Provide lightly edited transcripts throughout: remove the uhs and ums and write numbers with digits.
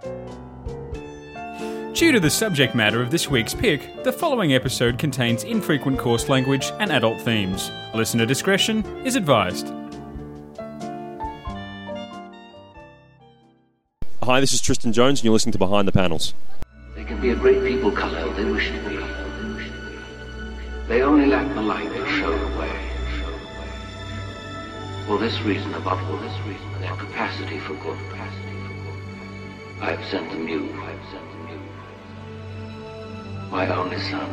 Due to the subject matter of this week's pick, the following episode contains infrequent coarse language and adult themes. Listener discretion is advised. Hi, this is Tristan Jones, and you're listening to Behind the Panels. They can be a great people, Kal-El. They wish to be. They only lack the light to show the way. For this reason, above all this reason, their capacity for good. I have sent them you. My only son.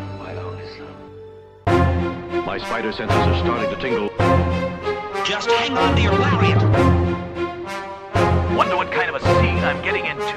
My spider senses are starting to tingle. Just hang on to your lariat. Wonder what kind of a scene I'm getting into.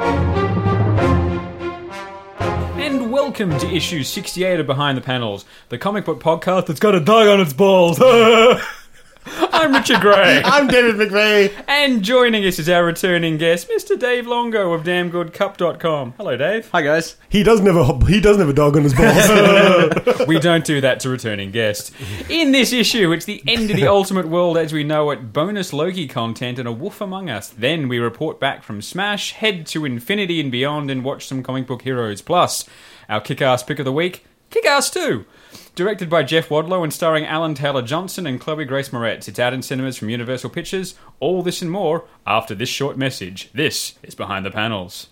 And welcome to issue 68 of Behind the Panels, the comic book podcast that's got a dog on its balls. I'm Richard Gray. I'm David McVeigh. And joining us is our returning guest, Mr. Dave Longo of DamnGoodCup.com. Hello, Dave. Hi, guys. He doesn't have a dog on his balls. We don't do that to returning guests. In this issue, it's the end of the Ultimate World as we know it, bonus Loki content, and a Wolf Among Us. Then we report back from Smash, head to Infinity and beyond, and watch some comic book heroes. Plus, our Kick-Ass pick of the week, Kick-Ass 2. Directed by Jeff Wadlow and starring Alan Taylor-Johnson and Chloe Grace Moretz. It's out in cinemas from Universal Pictures. All this and more after this short message. This is Behind the Panels.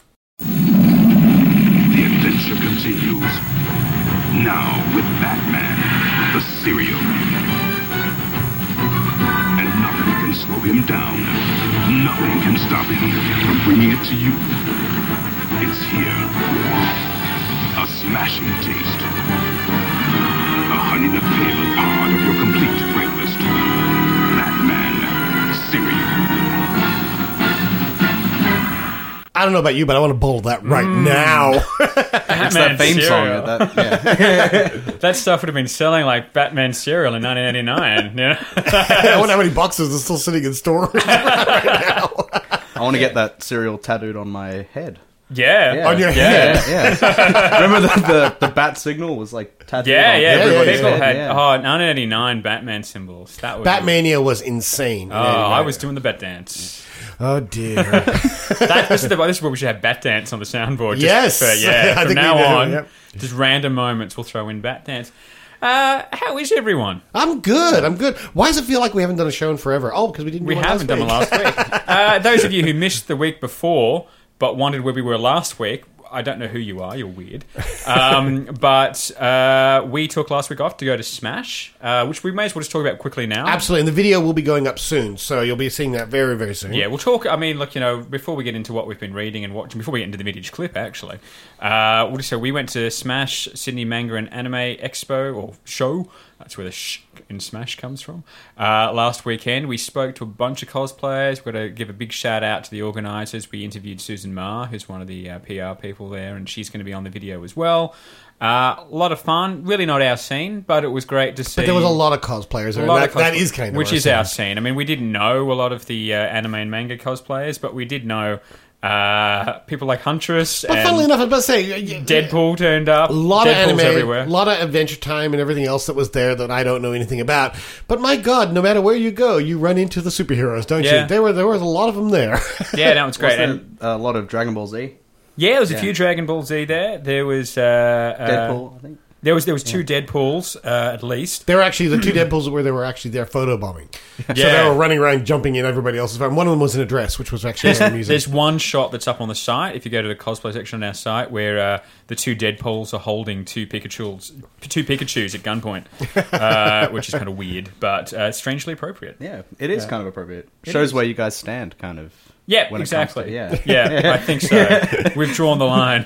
The adventure continues. Now with Batman, the Serial. And nothing can slow him down. Nothing can stop him from bringing it to you. It's here. A smashing taste. A honey-nut-flavored part of your complete breakfast. Batman Cereal. I don't know about you, but I want to bowl that right now. It's that theme cereal. song. That stuff would have been selling like Batman cereal in 1989. You know? I wonder how many boxes are still sitting in storage right now. I want to get that cereal tattooed on my head. Yeah. On your head. Yeah. Remember the bat signal was like tattooed on Everybody everybody's people head? had 1989 Batman symbols. That was Batmania was insane. I was doing the Bat Dance. Oh, dear. This is where we should have Bat Dance on the soundboard. Yes. I I from think now we do, on, yep. just random moments we'll throw in Bat Dance. How is everyone? I'm good. Why does it feel like we haven't done a show in forever? Oh, because we didn't do one haven't done one last week. Those of you who missed the week before but wondered where we were last week, I don't know who you are, you're weird. But we took last week off to go to Smash, which we may as well just talk about quickly now. Absolutely, and the video will be going up soon, so you'll be seeing that very, very soon. Yeah, we'll talk, before we get into what we've been reading and watching, before we get into the vintage clip, actually, we'll just say we went to Smash Sydney Manga and Anime Expo, or show, that's where the sh in Smash comes from. Last weekend, we spoke to a bunch of cosplayers. We've got to give a big shout out to the organisers. We interviewed Susan Ma, who's one of the PR people there, and she's going to be on the video as well. A lot of fun. Really not our scene, but it was great to see. But there was a lot of cosplayers there, that is kind of which is our scene. I mean, we didn't know a lot of the anime and manga cosplayers, but we did know people like Huntress. But funnily enough, I was about to say, Deadpool turned up. A lot Deadpool's of anime, everywhere. a lot of Adventure Time and everything else that was there that I don't know anything about. But my God, no matter where you go, you run into the superheroes, don't you? There was a lot of them there. Yeah, that was great. And a lot of Dragon Ball Z. Yeah, there was a few Dragon Ball Z there. There was Deadpool, I think. There was two Deadpools at least. They were actually the two Deadpools where they were actually there photobombing. So they were running around jumping in everybody else's phone. One of them was in a dress, which was actually amusing. There's one shot that's up on the site, if you go to the cosplay section on our site, where the two Deadpools are holding two Pikachus at gunpoint, which is kind of weird, but strangely appropriate. Yeah, it is kind of appropriate. Shows where you guys stand, kind of. Yeah, when exactly. It comes to, I think so. We've drawn the line.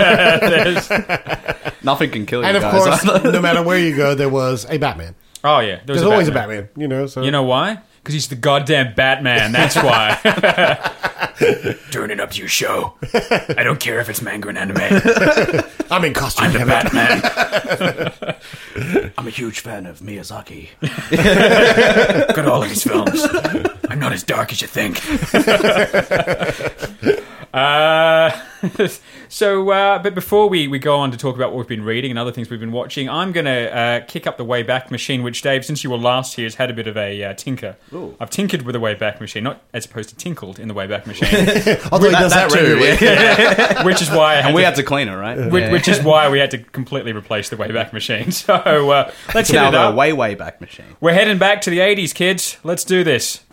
Nothing can kill you and of guys. course, no matter where you go, there was a Batman. Oh yeah, there's always a Batman. You know, so you know why? Because he's the goddamn Batman. That's why. Turn it up to your show. I don't care if it's manga and anime. I'm in costume. I'm the Batman. I'm a huge fan of Miyazaki. Got all of his films. I'm not as dark as you think. So, but before we go on to talk about what we've been reading and other things we've been watching, I'm going to kick up the Wayback Machine, which, Dave, since you were last here, has had a bit of a tinker. Ooh. I've tinkered with the Wayback Machine, not as opposed to tinkled in the Wayback Machine, Although he does that too, regularly. which is why I had And we to, had to clean it, right? which is why we had to completely replace the Wayback Machine. So let's It's hit now it up. the way back machine. We're heading back to the 80s, kids. Let's do this.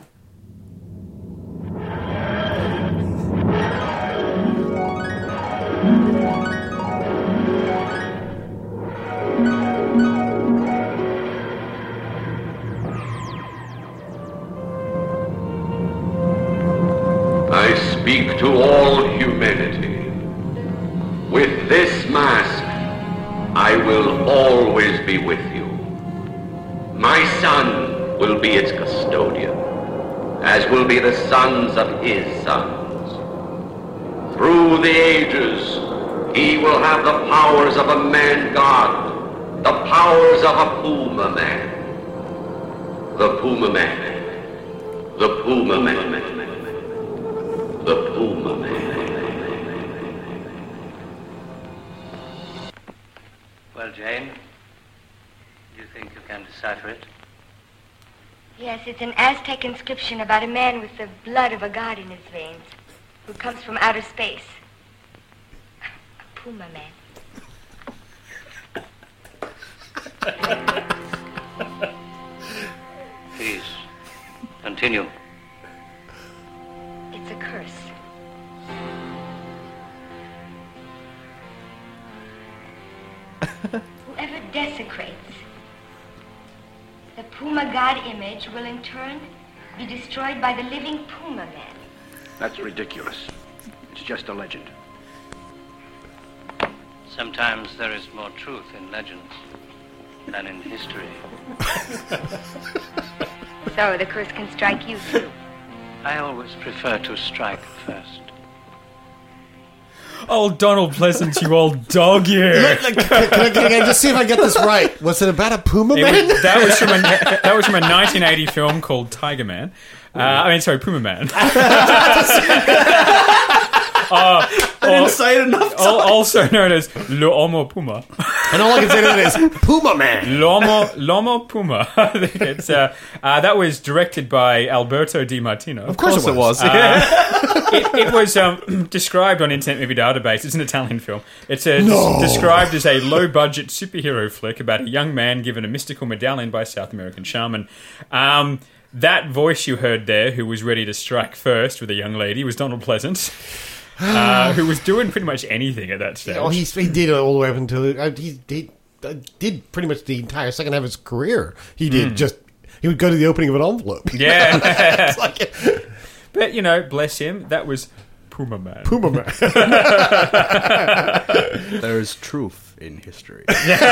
I speak to all humanity. With this mask, I will always be with you. My son will be its custodian, as will be the sons of his sons. Through the ages, he will have the powers of a man-god, the powers of a Puma man. The Puma man. The Puma man. The Puma man. Well, Jane, do you think you can decipher it? Yes, it's an Aztec inscription about a man with the blood of a god in his veins, who comes from outer space. A Puma man. Please, continue. It's a curse. Whoever desecrates the Puma god image will in turn be destroyed by the living Puma man. That's ridiculous. It's just a legend. Sometimes there is more truth in legends than in history. So the curse can strike you too. I always prefer to strike first. Oh, Donald Pleasance, you old dog, you. Can I just see if I get this right? Was it about a Puma man? That was from a 1980 film called Tiger Man. Puma Man. I didn't say it enough times. Also known as L'Homo Puma. And all I can say to that is Puma man. L'Homo Puma. I think it's that was directed by Alberto Di Martino. Of course it was. It was described on Internet Movie Database. It's an Italian film. It's described as a low-budget superhero flick about a young man given a mystical medallion by a South American shaman. That voice you heard there, who was ready to strike first with a young lady, was Donald Pleasance, who was doing pretty much anything at that stage. Oh, he did it all the way up until he did pretty much the entire second half of his career. He did he would go to the opening of an envelope. Yeah. It's like, But, you know, bless him, that was Puma Man. Puma man. There is truth in history.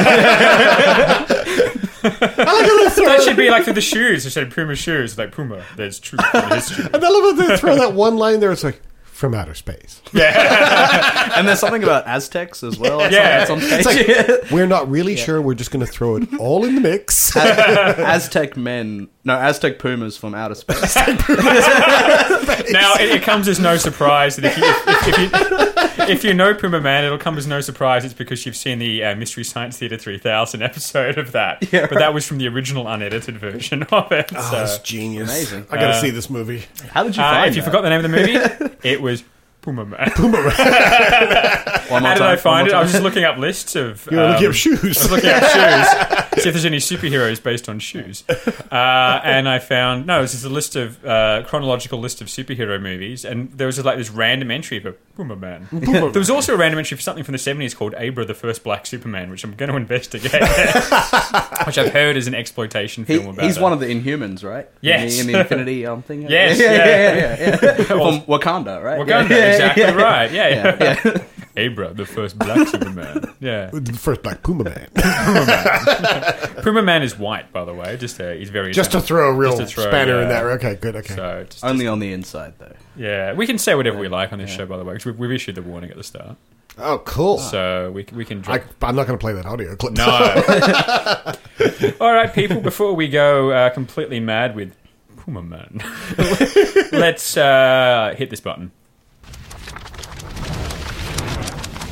That should be like for the shoes. They said Puma shoes, like Puma. There's truth in history. And I love how they throw that one line there. It's like, from outer space. And there's something about Aztecs as well. Yeah. It's on page. It's like, we're not really sure. We're just going to throw it all in the mix. Aztec Pumas from outer space. Now, it comes as no surprise that if you know Puma Man, it'll come as no surprise it's because you've seen the Mystery Science Theater 3000 episode of that. Yeah, right. But that was from the original unedited version of it. Oh, so. that's genius. Amazing. I got to see this movie. How did you find If you that? forgot the name of the movie, it was Puma Man. One more How did time, I find one it? more I was time. just looking up lists of... You're looking I up shoes. was looking up shoes, see if there's any superheroes based on shoes. And I found... No, this is a list of... chronological list of superhero movies, and there was like this random entry for Puma Man. There was also a random entry for something from the 70s called Abra, the First Black Superman, which I'm going to investigate. Which I've heard is an exploitation film about He's that. one of the Inhumans, right? Yes. In the Infinity thing? Yes, Yeah. From Wakanda, right? Wakanda, Yeah, exactly yeah. right. Yeah. Yeah. Abra, the First Black Superman. Yeah. The first black Puma man. Puma Man is white, by the way. He's very... Just to throw a real Just to throw, spanner in yeah. there. Okay, good. Okay. So, just, Only on the inside, though. yeah, we can say whatever we like on this show, by the way, because we've issued the warning at the start. Oh, cool. So we can drop... I'm not going to play that audio clip. No. All right, people, before we go completely mad with Puma Man, let's hit this button.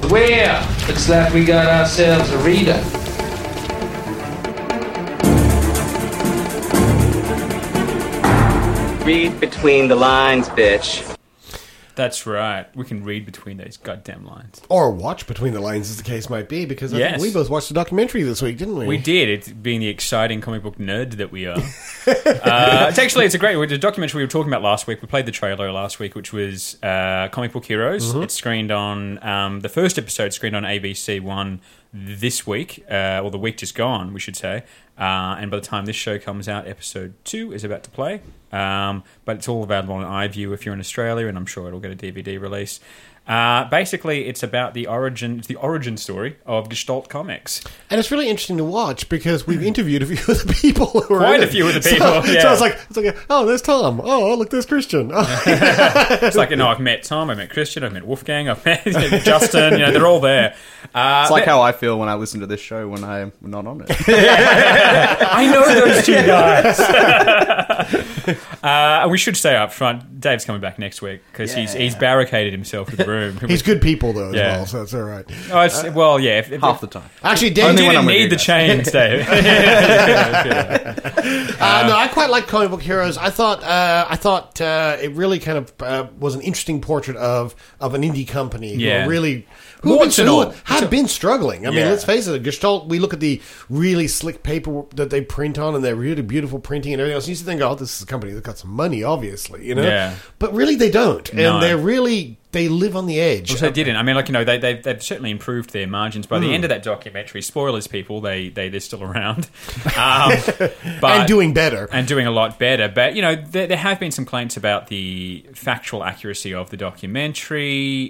Well, looks like we got ourselves a reader. Read between the lines, bitch. That's right. We can read between those goddamn lines. Or watch between the lines, as the case might be, because I think we both watched the documentary this week, didn't we? We did, it being the exciting comic book nerd that we are. It's a great the documentary we were talking about last week. We played the trailer last week, which was Comic Book Heroes. Mm-hmm. It's screened on, the first episode screened on ABC One this week, or the week just gone, we should say. And by the time this show comes out, episode 2 is about to play. But it's all available on iView if you're in Australia, and I'm sure it'll get a DVD release. Basically, it's about the origin story of Gestalt Comics. And it's really interesting to watch because we've interviewed a few of the people who were Quite in a few of the people, So yeah. it's like, oh, there's Tom. Oh, look, there's Christian. Oh. It's like, I've met Tom, I've met Christian, I've met Wolfgang, I've met Justin, they're all there. It's like how I feel when I listen to this show when I'm not on it. I know those two guys. And we should say up front, Dave's coming back next week because he's barricaded himself in the room. He's good people, though, as well, so it's all right. Oh, if half the time. Actually, Dave, you didn't need the chains, Dave. No, I quite like Comic Book Heroes. I thought it really kind of was an interesting portrait of an indie company who had been struggling. I mean, let's face it, Gestalt, we look at the really slick paper that they print on and their really beautiful printing and everything else. You used to think, this is a company that's got some money, obviously, Yeah. But really they don't. No. And they live on the edge. Well, they didn't. I mean, they've certainly improved their margins. By the end of that documentary, spoilers, people, they're still around. And doing better. And doing a lot better. But, there have been some complaints about the factual accuracy of the documentary.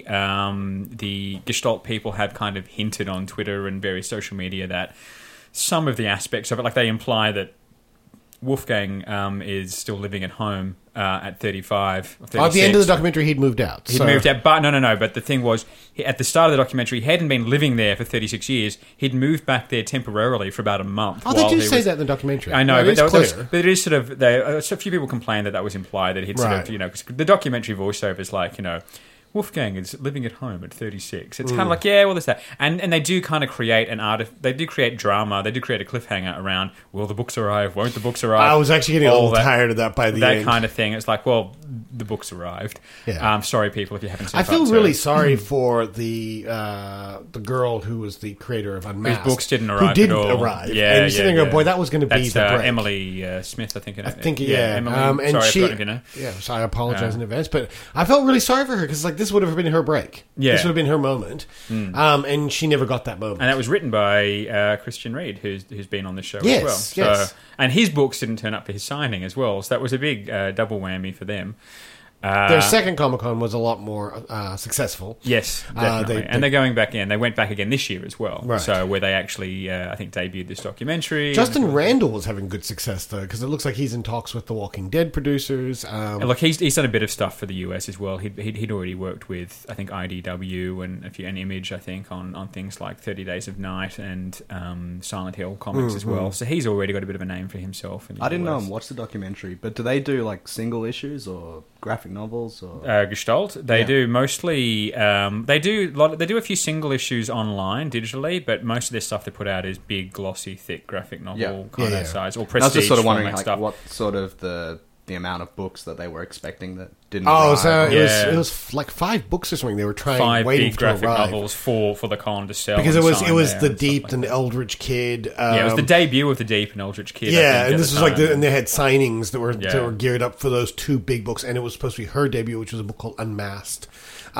The Gestalt people have kind of hinted on Twitter and various social media that some of the aspects of it, like they imply that Wolfgang is still living at home at 35 or 36. At the end of the documentary, he'd moved out. He'd moved out, but no. But the thing was, at the start of the documentary, he hadn't been living there for 36 years. He'd moved back there temporarily for about a month. Oh, they do say that in the documentary. I know, but it is sort of... a few people complained that was implied, that he'd sort of, because the documentary voiceover is like, Wolfgang is living at home at 36. It's kind of like, there's that. And they do kind of create they do create drama, they do create a cliffhanger around, will the books arrive, won't the books arrive? I was actually getting a little tired of that by the end. That kind of thing. It's like, well, the books arrived. Yeah. Sorry, people, if you haven't seen I feel really sorry for the girl who was the creator of Unmasked. Whose books didn't arrive Who didn't at all. arrive. And you're sitting there, boy, that was going to be the break. Emily Smith, I think. Emily. And sorry, so I apologize in advance, but I felt really sorry for her because this would have been her break. Yeah. This would have been her moment. And she never got that moment. And that was written by Christian Reed, who's been on this show as well. Yes. And his books didn't turn up for his signing as well, so that was a big double whammy for them. Their second Comic-Con was a lot more successful. Yes, definitely. And they're going back in. They went back again this year as well. Right. So where they actually, I think, debuted this documentary. Justin Randall was having good success, though, because it looks like he's in talks with the Walking Dead producers. Look, he's done a bit of stuff for the US as well. He'd already worked with, I think, IDW and an Image, I think, on things like 30 Days of Night and Silent Hill comics as well. So he's already got a bit of a name for himself. I didn't watch the documentary, but do they do like single issues or graphic novels or Gestalt? They do mostly. They do a few single issues online digitally, but most of their stuff they put out is big, glossy, thick graphic novel kind of size or prestige. I was just sort of wondering stuff. What sort of the amount of books that they were expecting that didn't. It was like 5 books or something. They were waiting big graphic to arrive. novels for the con to sell because it was the Deep and the Eldritch Kid. It was the debut of the Deep and Eldritch Kid. Yeah, and this was and they had signings that were geared up for those 2 big books, and it was supposed to be her debut, which was a book called Unmasked.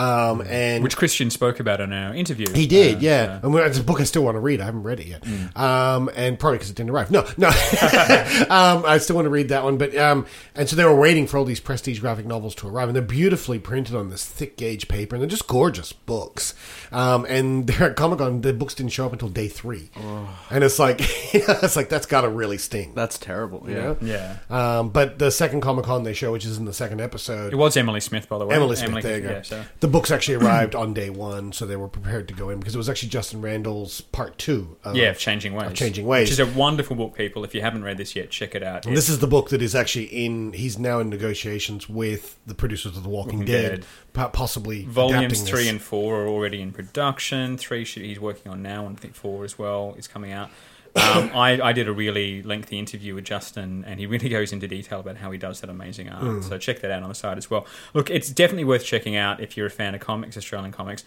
And which Christian spoke about in our interview. He did, and it's a book I still want to read. I haven't read it yet, and probably because it didn't arrive. No, I still want to read that one. But and so they were waiting for all these prestige graphic novels to arrive, and they're beautifully printed on this thick gauge paper, and they're just gorgeous books. And they're at Comic-Con. The books didn't show up until day 3, and it's like that's got to really sting. That's terrible. But the second Comic-Con they show, which is in the second episode, it was Emily Smith, by the way. Emily Smith. There you go. Yeah, the books actually arrived on day 1, so they were prepared to go in because it was actually Justin Randall's part 2 of Changing Ways. Which is a wonderful book, people. If you haven't read this yet, check it out. And this is the book that is actually he's now in negotiations with the producers of The Walking Dead, possibly Volumes adapting 3 this. and 4 are already in production. 3 he's working on now, and I think 4 as well is coming out. I did a really lengthy interview with Justin, and he really goes into detail about how he does that amazing art. So check that out on the site as well. Look, it's definitely worth checking out if you're a fan of comics, Australian comics.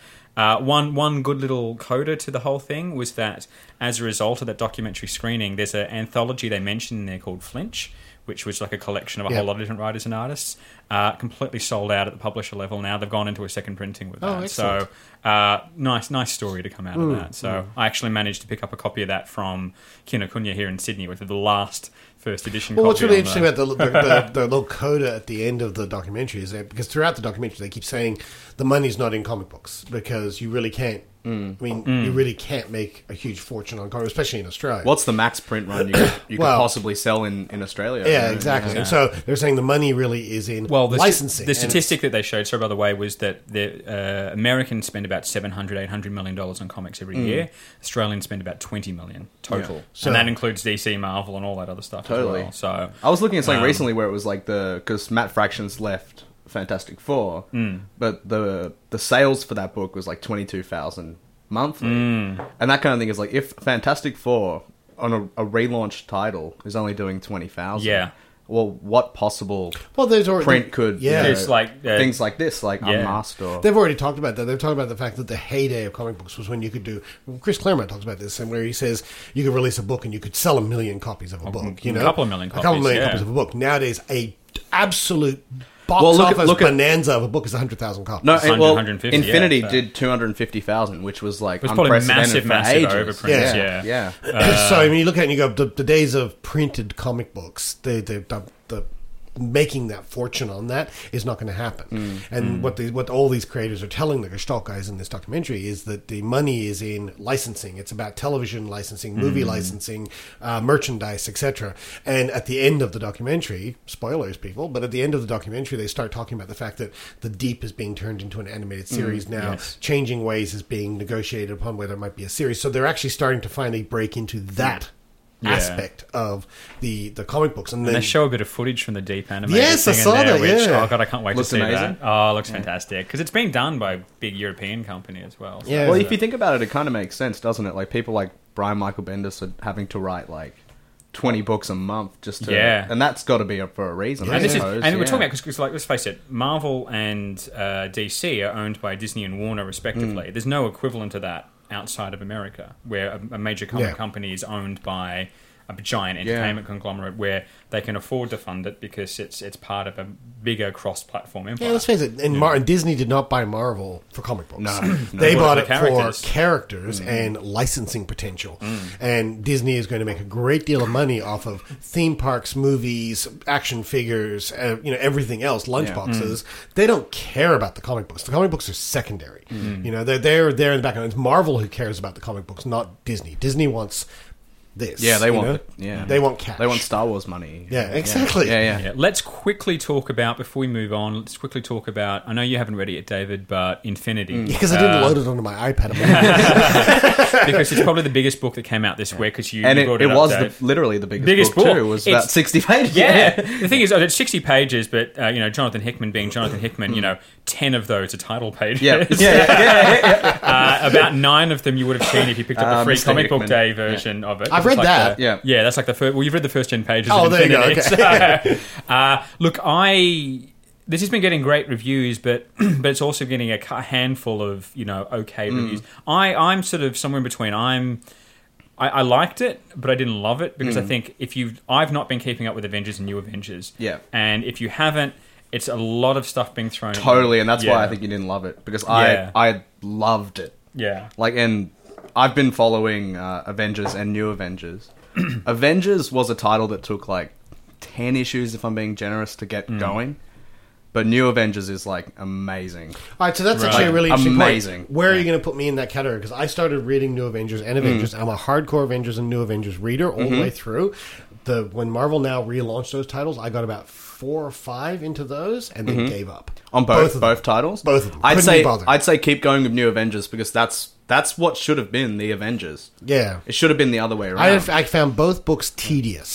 One good little coda to the whole thing was that as a result of that documentary screening, there's an anthology they mentioned in there called Flinch, which was like a collection of a whole lot of different writers and artists. Completely sold out at the publisher level now. They've gone into a second printing with that. Excellent. So nice story to come out of that. So I actually managed to pick up a copy of that from Kinokuniya here in Sydney, with the last first edition copy. Well, what's really interesting about the little coda at the end of the documentary is that, because throughout the documentary they keep saying the money's not in comic books, because you really can't. I mean, you really can't make a huge fortune on comics, especially in Australia. What's the max print run you could possibly sell in Australia? Yeah, exactly. And so they're saying the money really is in licensing. The statistic that they showed, sorry, by the way, was that the Americans spend about $700-800 million on comics every year. Australians spend about $20 million total. Yeah. So, and that includes DC, Marvel, and all that other stuff as well. So I was looking at something recently where it was like because Matt Fraction's left Fantastic Four, but the sales for that book was like 22,000 monthly, and that kind of thing is like, if Fantastic Four on a relaunched title is only doing 20,000, well, what possible print could there's like things like this, like Unmasked, or they've already talked about that. They've talked about the fact that the heyday of comic books was when you could do. Chris Claremont talks about this, and where he says you could release a book and you could sell 1 million copies of a book. You know, a couple of million copies copies of a book. Nowadays, a absolute box office bonanza of a book is 100,000 copies. No, 150, Infinity did 250,000, which was like probably unprecedented massive for ages. overprints. Yeah. So I mean, you look at it and you go, the days of printed comic books, the making that fortune on that is not going to happen. And what all these creators are telling the Gestalt guys in this documentary is that the money is in licensing. It's about television licensing, movie licensing, merchandise, etc. And at the end of the documentary, spoilers, people, but at the end of the documentary, they start talking about the fact that The Deep is being turned into an animated series now. Changing Ways is being negotiated upon whether it might be a series. So they're actually starting to finally break into that aspect of the comic books, and then they show a bit of footage from the Deep animated I thing saw in there, that. which, oh god, I can't wait to see amazing. that. Oh, it looks fantastic, because it's being done by a big European company as well. So. Well, if you think about it, it kind of makes sense, doesn't it? Like, people like Brian Michael Bendis are having to write like 20 books a month just to, and that's got to be for a reason. I suppose. And we're talking about, because like, let's face it, Marvel and DC are owned by Disney and Warner respectively. There's no equivalent to that outside of America, where a major comic company is owned by a giant entertainment conglomerate where they can afford to fund it because it's part of a bigger cross-platform empire. Yeah, let's face it. And Disney did not buy Marvel for comic books. No. They bought it for characters and licensing potential. And Disney is going to make a great deal of money off of theme parks, movies, action figures, everything else, lunchboxes. They don't care about the comic books. The comic books are secondary. You know, they're there in the background. It's Marvel who cares about the comic books, not Disney. Disney wants this. Yeah, they want they want cash. They want Star Wars money. Yeah, exactly. Yeah. Let's quickly talk about, before we move on, I know you haven't read it yet, David, but Infinity. Because I didn't load it onto my iPad. Because it's probably the biggest book that came out this week, because you brought it up, was Dave. literally the biggest book too. It was about 60 pages. Yeah. The thing is, it's 60 pages, but Jonathan Hickman being Jonathan Hickman, 10 of those are title pages. About 9 of them you would have seen if you picked up the free Comic Book Day version of it. I've read that. Yeah, that's like the first. Well, you've read the first 10 pages. Oh, of there you go. Okay. Look, this has been getting great reviews, but it's also getting a handful of reviews. I'm sort of somewhere in between. I liked it, but I didn't love it, because I think I've not been keeping up with Avengers and New Avengers. Yeah. And if you haven't, it's a lot of stuff being thrown. Totally, and that's why I think you didn't love it, because I loved it. Yeah. And I've been following Avengers and New Avengers. Avengers was a title that took like 10 issues, if I'm being generous, to get going. But New Avengers is like amazing. All right, so that's actually a really interesting amazing point. Where are you going to put me in that category? Because I started reading New Avengers and Avengers. I'm a hardcore Avengers and New Avengers reader all the way through. When Marvel now relaunched those titles, I got about 4 or 5 into those and then gave up. On both titles? Both of them. I'd say keep going with New Avengers, because that's what should have been the Avengers. Yeah. It should have been the other way around. I found both books tedious.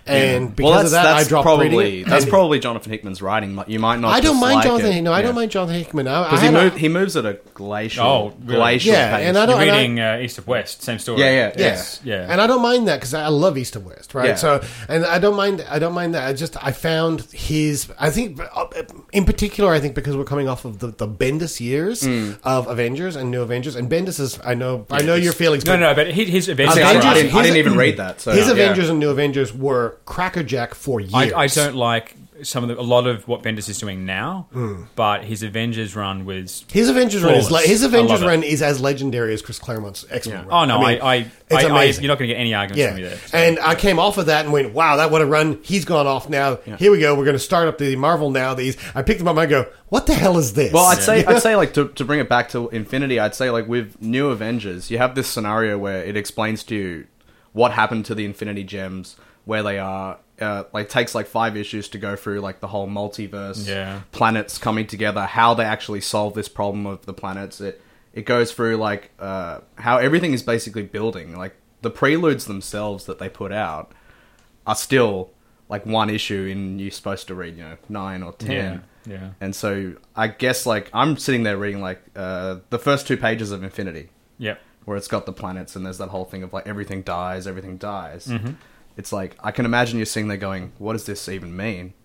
And because of that, I dropped reading it. That's And- probably Jonathan Hickman's writing. You might not. I don't mind dislike Jonathan. it. No, I don't mind Jonathan Hickman. Because he moves at a glacial pace. Yeah, and I don't. You're and I- reading East of West, same story. Yeah. And I don't mind that because I love East of West, right? Yeah. So, and I don't mind that. I found his. I think, in particular, I think because we're coming off of the Bendis years of Avengers and New Avengers, and Bendis is. I know your feelings. No, but his Avengers. I didn't even read that. So, his Avengers and New Avengers were crackerjack for years. I don't like a lot of what Bendis is doing now, but his Avengers run was his Avengers flawless. run is as legendary as Chris Claremont's X-Men run. Oh no, it's amazing. You're not going to get any arguments from me there. So. And I came off of that and went, "Wow, that what a run! He's gone off now. Here we go. We're going to start up the Marvel now." I picked them up and I go, "What the hell is this?" Well, I'd say like to bring it back to Infinity, I'd say like with New Avengers, you have this scenario where it explains to you what happened to the Infinity Gems, where they are. Like takes like 5 issues to go through like the whole multiverse, planets coming together, how they actually solve this problem of the planets. It goes through like how everything is basically building. Like the preludes themselves that they put out are still like 1 issue, and you're supposed to read 9 or 10. Yeah. And so I guess like I'm sitting there reading like the first 2 pages of Infinity. Yep. Where it's got the planets and there's that whole thing of like everything dies. Mm-hmm. It's like, I can imagine you sitting there going, what does this even mean?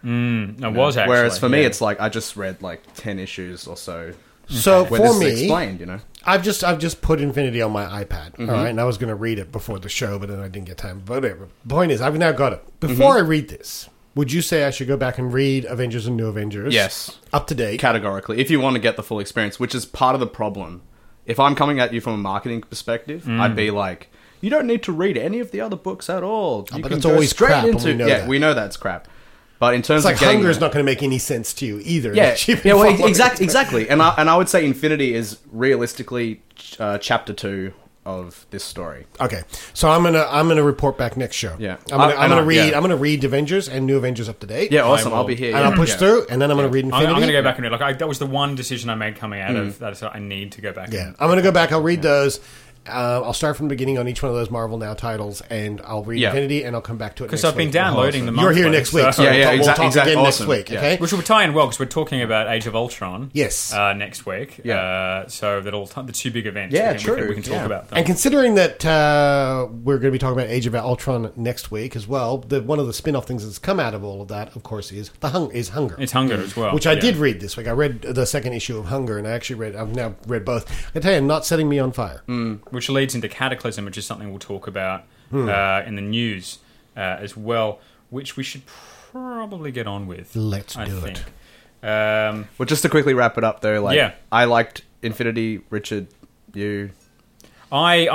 Was actually. Whereas for me, it's like, I just read like 10 issues or so. So where for this is me, explained, I've just put Infinity on my iPad, all right? And I was going to read it before the show, but then I didn't get time. But whatever. Point is, I've now got it. Before I read this, would you say I should go back and read Avengers and New Avengers? Yes. Up to date. Categorically. If you want to get the full experience, which is part of the problem. If I'm coming at you from a marketing perspective, I'd be like, you don't need to read any of the other books at all. You but can it's go always straight crap, and into we know that. we know that's crap. But in terms It's like of getting Hunger is not going to make any sense to you either. Yeah, You've yeah, been well, following exactly. And I would say Infinity is realistically chapter 2 of this story. Okay, so I'm gonna report back next show. Yeah. I'm gonna read Avengers and New Avengers up to date. Yeah, awesome. I'll be here. And I'll push through, and then I'm gonna read Infinity. I'm going to go back and read. That was the one decision I made coming out of that. So I need to go back. Yeah, I'm gonna go back. I'll read those. I'll start from the beginning on each one of those Marvel Now titles, and I'll read Infinity, and I'll come back to it because next I've been week. downloading the You're here monthly, next week, so Yeah, we'll talk exactly. again Awesome. next week, okay? Which will tie in well because we're talking about Age of Ultron. Yes. Next week. Yeah. So that'll the 2 big events. Yeah, we can talk about them. And considering that we're going to be talking about Age of Ultron next week as well, one of the spin-off things that's come out of all of that, of course, is Hunger. It's Hunger as well, which I did read this week. I read the second issue of Hunger, and I've now read both. I tell you, not setting me on fire. Which leads into Cataclysm, which is something we'll talk about in the news as well, which we should probably get on with. Let's do it. Well, just to quickly wrap it up, though, I liked Infinity. Richard, you? I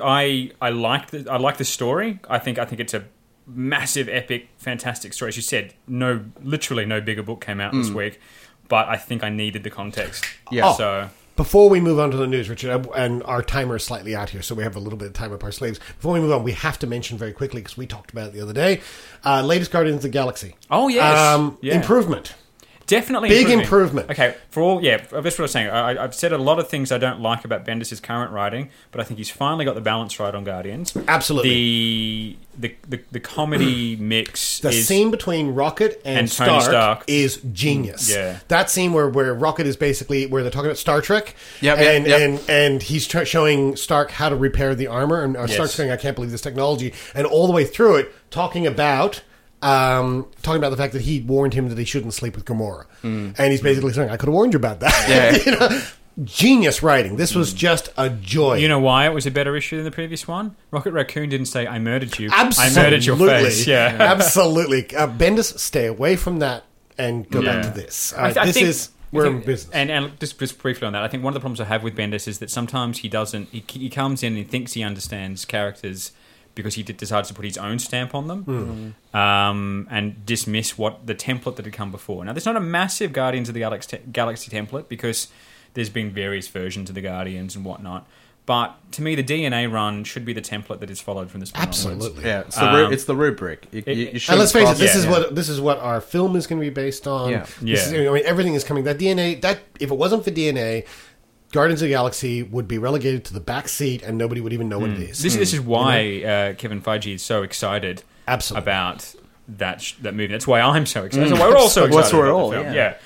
like the story. I think it's a massive, epic, fantastic story. As you said, literally no bigger book came out this week, but I think I needed the context. Yeah. So. Before we move on to the news, Richard, and our timer is slightly out here, so we have a little bit of time up our sleeves. Before we move on, we have to mention very quickly, because we talked about it the other day, latest Guardians of the Galaxy. Oh, yes. Improvement. Definitely big improvement. Okay, that's what I was saying. I've said a lot of things I don't like about Bendis' current writing, but I think he's finally got the balance right on Guardians. Absolutely. The comedy mix. The scene between Rocket and Tony Stark is genius. Yeah, that scene where Rocket is basically where they're talking about Star Trek. Yep. And he's showing Stark how to repair the armor, and Stark's saying, "I can't believe this technology," and all the way through it, talking about the fact that he warned him that he shouldn't sleep with Gamora. And he's basically saying, I could have warned you about that. Yeah. Genius writing. This was just a joy. You know why it was a better issue than the previous one? Rocket Raccoon didn't say, I murdered you. Absolutely. I murdered your face. Yeah. Absolutely. Bendis, stay away from that and go back to this. We're in business. And just briefly on that, I think one of the problems I have with Bendis is that sometimes he comes in and he thinks he understands characters because he decides to put his own stamp on them and dismiss the template that had come before. Now, there's not a massive Guardians of the Galaxy template because there's been various versions of the Guardians and whatnot. But to me, the DNA run should be the template that is followed from this point Absolutely. onwards. Yeah, it's the rubric. You and let's face it, this is what our film is going to be based on. Yeah. Everything is coming. That DNA, if it wasn't for DNA, Guardians of the Galaxy would be relegated to the back seat and nobody would even know what it is. This is why Kevin Feige is so excited Absolutely. about that movie. That's why I'm so excited. So we're all so excited. That's what we're about all, the film. yeah.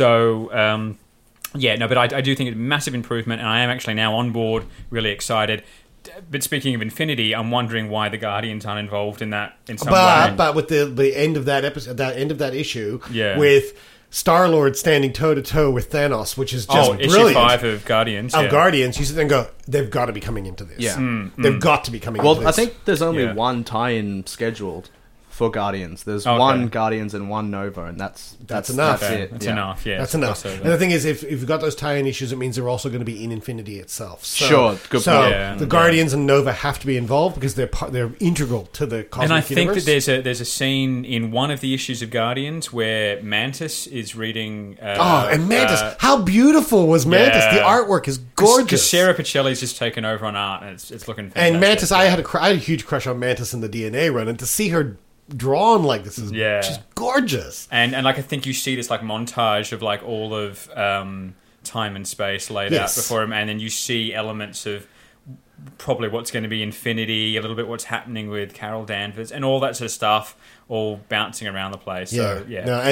So, but I do think it's a massive improvement, and I am actually now on board, really excited. But speaking of Infinity, I'm wondering why the Guardians aren't involved in that in some way. But with the end of that episode, that end of that issue, Yeah. with Star-Lord standing toe-to-toe with Thanos, which is just brilliant. Issue 5 of Guardians. Guardians, you sit there and go, they've got to be coming into this. Yeah. They've got to be coming into this. Well, I think there's only Yeah. one tie-in scheduled for Guardians. There's one Guardians and one Nova, and that's enough. That's it. That's yeah. enough, yeah. That's enough. And the thing is, if you've got those tie-in issues, it means they're also going to be in Infinity itself. So, Sure, good so point. Yeah, the Guardians and Nova have to be involved because they're integral to the cosmic And I think universe. that there's a scene in one of the issues of Guardians where Mantis is reading. and Mantis, how beautiful was Mantis? yeah. The artwork is gorgeous. Because Sarah Pacelli's just taken over on art, and it's looking fantastic. And Mantis, I had a huge crush on Mantis in the DNA run, and to see her drawn like this is just gorgeous. And like I think you see this like montage of like all of time and space laid out before him, and then you see elements of probably what's going to be Infinity, a little bit what's happening with Carol Danvers, and all that sort of stuff, all bouncing around the place. So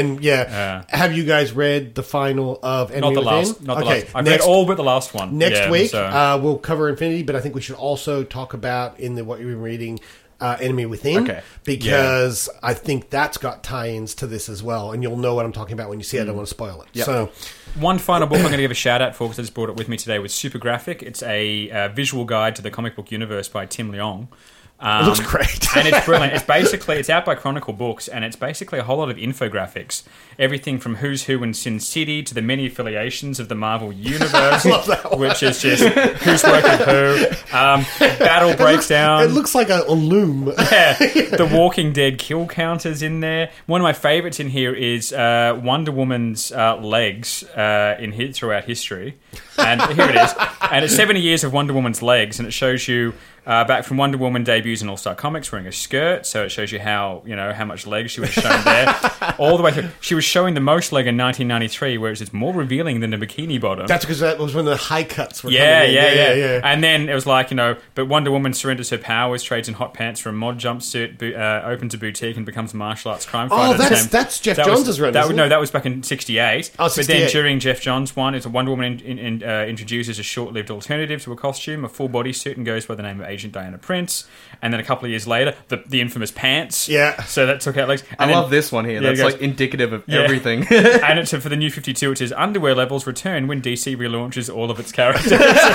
Have you guys read the final of Enemy Within? Not the last. I've read all but the last one. Next week we'll cover Infinity, but I think we should also talk about what you've been reading. Enemy Within, because I think that's got tie-ins to this as well, and you'll know what I'm talking about when you see it. I don't want to spoil it. Yep. So, one final book I'm going to give a shout out for, because I just brought it with me today, was Super Graphic. It's a visual guide to the comic book universe by Tim Leong. It looks great. And it's brilliant. It's out by Chronicle Books, and it's basically a whole lot of infographics. Everything from Who's Who in Sin City to the many affiliations of the Marvel Universe, which is just who's working who. Battle breaks down. It looks like a loom. The Walking Dead kill counters in there. One of my favorites in here is Wonder Woman's legs throughout history. And here it is. And it's 70 years of Wonder Woman's legs, and it shows you back from Wonder Woman debuts in All Star Comics wearing a skirt, so it shows you how much leg she was shown there, all the way through. She was showing the most leg in 1993, whereas it's more revealing than a bikini bottom. That's because that was when the high cuts were yeah. coming in. And then it was like, but Wonder Woman surrenders her powers, trades in hot pants for a mod jumpsuit, opens a boutique, and becomes a martial arts crime fighter. Oh, that's Jeff Johns' run, isn't it? No, that was back in 68. Oh, 68. But then during Jeff Johns' one, it's a Wonder Woman introduces a short-lived alternative to a costume, a full bodysuit, and goes by the name of Agent Diana Prince. And then a couple of years later, the infamous pants. Yeah. So that took out legs. I love this one here. That's like indicative of everything. And it's for the New 52, it says underwear levels return when DC relaunches all of its characters.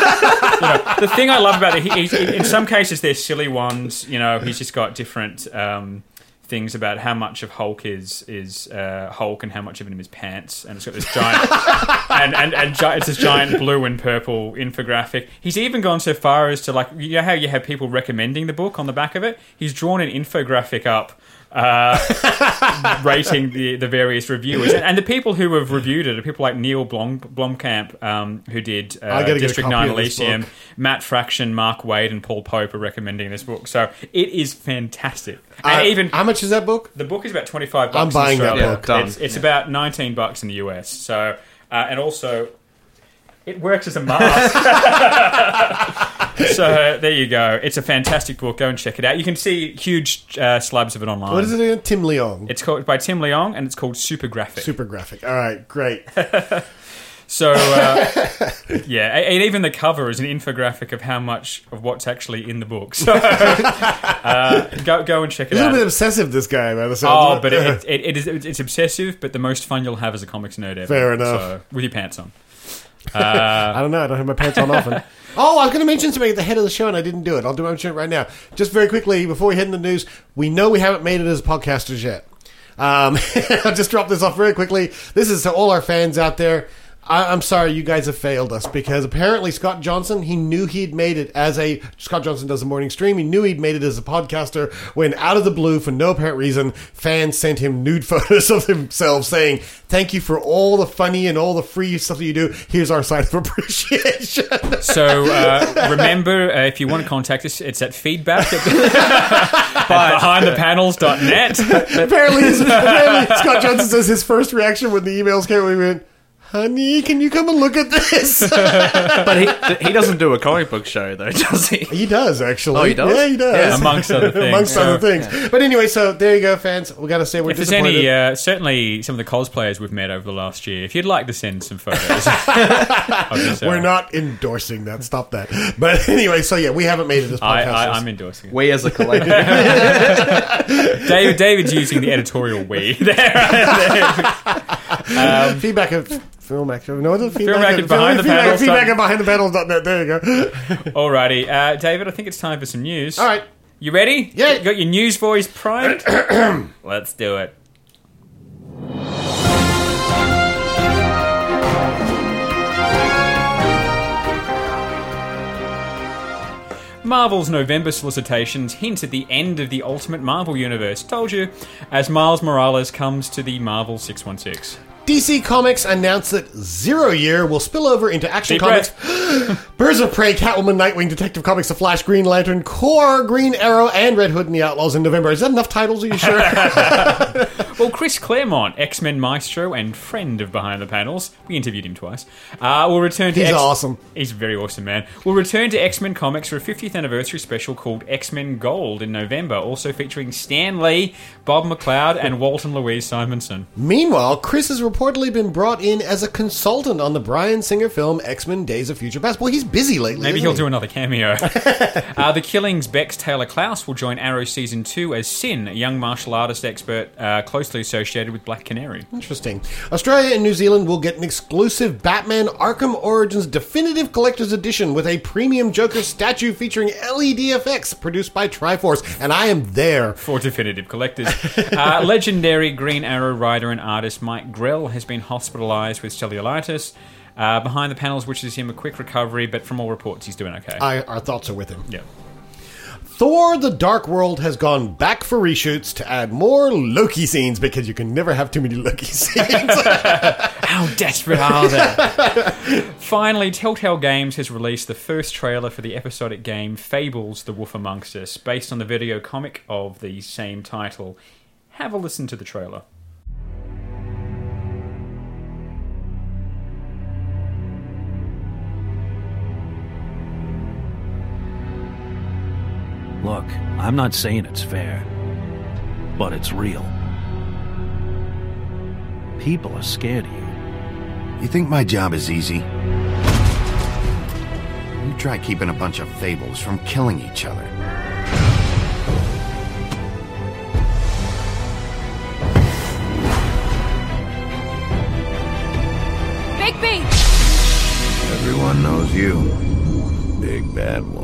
The thing I love about it, in some cases they're silly ones. He's just got different things about how much of Hulk is Hulk and how much of him is pants, and it's got this giant it's this giant blue and purple infographic. He's even gone so far as to, like, how you have people recommending the book on the back of it. He's drawn an infographic up rating the various reviewers, and the people who have reviewed it are people like Neil Blomkamp, who did District 9 Elysium, Matt Fraction, Mark Wade, and Paul Pope are recommending this book. So it is fantastic. And even how much is that book? The book is about $25. I'm buying in Australia. that book. It's about $19 in the US. So and also it works as a mask. So there you go. It's a fantastic book. Go and check it out. You can see huge slabs of it online. What is it again? Tim Leong. It's called by Tim Leong, and it's called Super Graphic. Super Graphic. All right, great. So and even the cover is an infographic of how much of what's actually in the book. So go and check it out. A little bit obsessive, this guy, by the sounds of it. But it's obsessive, but the most fun you'll have as a comics nerd ever. Fair enough. So, with your pants on. I don't know. I don't have my pants on often. Oh, I was going to mention something at the head of the show, and I didn't do it. I'll mention it right now. Just very quickly, before we head into the news, we know we haven't made it as podcasters yet. I'll just drop this off very quickly. This is to all our fans out there. I'm sorry, you guys have failed us, because apparently Scott Johnson, he knew he'd made it Scott Johnson does a morning stream, he knew he'd made it as a podcaster when, out of the blue, for no apparent reason, fans sent him nude photos of themselves saying, thank you for all the funny and all the free stuff that you do. Here's our sign of appreciation. So remember, if you want to contact us, it's at feedback at behindthepanels.net. Apparently Scott Johnson says his first reaction when the emails came, he went, honey, can you come and look at this? But he doesn't do a comic book show, though, does he? He does, actually. Oh, he does? Yeah, he does. Yeah, amongst other things. Amongst other things. But anyway, so there you go, fans. We got to say we're If there's disappointed. any, certainly some of the cosplayers we've met over the last year, if you'd like to send some photos of yourself. We're not endorsing that. Stop that. But anyway, so yeah, we haven't made it as podcast. I'm endorsing it. We as a collective. David's using the editorial we there. Feedback at Film Action. No, it's Film Action Behind the Panels. Feedback at BehindThePanels.net. There you go. Alrighty. David, I think it's time for some news. All right. You ready? Yeah. You got your news voice primed? Let's do it. Marvel's November solicitations hint at the end of the Ultimate Marvel Universe. Told you. As Miles Morales comes to the Marvel 616. DC Comics announced that Zero Year will spill over into Action Deep Comics. Birds of Prey, Catwoman, Nightwing, Detective Comics, The Flash, Green Lantern, Core, Green Arrow, and Red Hood and the Outlaws in November. Is that enough titles? Are you sure? Well, Chris Claremont, X-Men maestro and friend of Behind the Panels, we interviewed him twice, will return to He's awesome. He's a very awesome, man. Will return to X-Men Comics for a 50th anniversary special called X-Men Gold in November, also featuring Stan Lee, Bob McLeod, and Walt and Louise Simonson. Meanwhile, Chris has reportedly been brought in as a consultant on the Bryan Singer film X-Men Days of Future Past. Well, he's busy lately. Maybe isn't he'll he? do another cameo. The Killings' Bex Taylor Klaus will join Arrow Season 2 as Sin, a young martial artist expert closely associated with Black Canary. Interesting. Australia and New Zealand will get an exclusive Batman Arkham Origins Definitive Collector's Edition with a premium Joker statue featuring LED effects produced by Triforce, and I am there. For definitive collectors. Legendary Green Arrow writer and artist Mike Grell has been hospitalised with cellulitis. Behind the Panels wishes him a quick recovery, but from all reports, he's doing okay. Our thoughts are with him. Yeah. Thor: The Dark World has gone back for reshoots to add more Loki scenes because you can never have too many Loki scenes. How desperate are they? Finally, Telltale Games has released the first trailer for the episodic game Fables: The Wolf Amongst Us, based on the video comic of the same title. Have a listen to the trailer. Look, I'm not saying it's fair, but it's real. People are scared of you. You think my job is easy? You try keeping a bunch of fables from killing each other. Bigby! Everyone knows you. Big Bad Wolf.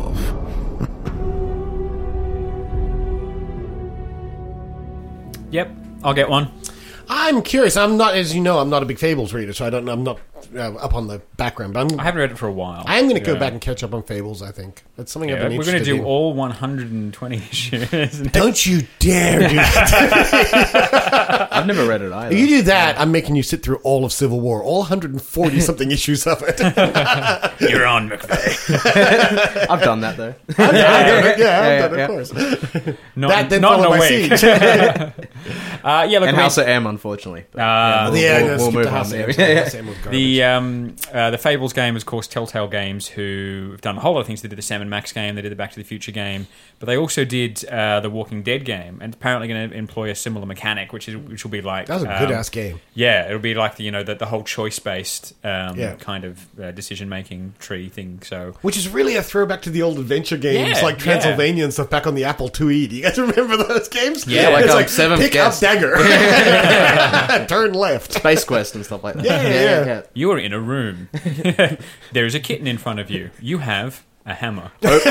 Yep, I'll get one. I'm curious. I'm not, as you know, I'm not a big Fables reader, so I don't know. I'm not up on the background. But I haven't read it for a while. I am going to go back and catch up on Fables. I think that's something I've been we're interested going to do in. all 120 issues. Don't you dare do that! I've never read it either. If you do that, I'm making you sit through all of Civil War, all 140 something issues of it. You're on, McVeigh. I've done that though. I've done it, of course. Not then in followed a by week. Siege. Look, and House of M, unfortunately. We'll move House on. of M. The Fables game is, of course, Telltale Games, who have done a whole lot of things. They did the Sam & Max game, they did the Back to the Future game, but they also did the Walking Dead game, and apparently going to employ a similar mechanic, which will be like that was a good ass game. Yeah, it'll be like the whole choice based kind of decision making tree thing. So, which is really a throwback to the old adventure games like Transylvania and stuff back on the Apple IIe. Do you guys remember those games? Yeah, like Seventh pick Guest. up dagger, turn left, Space Quest and stuff like that. Yeah. You are in a room. There is a kitten in front of you. You have a hammer.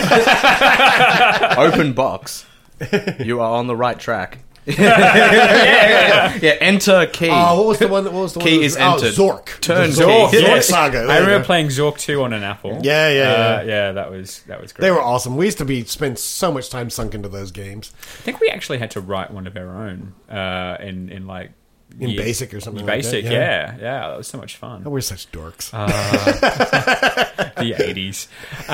Open box. You are on the right track. Yeah, enter key. Oh, what was the one? What was the key one? is entered. Zork. Turn Zork. key. Zork Saga. I remember playing Zork 2 on an Apple. Yeah. That was great. They were awesome. We used to spend so much time sunk into those games. I think we actually had to write one of our own in like In Basic or something Basic, like that. yeah. That was so much fun. Oh, we're such dorks. The 80s.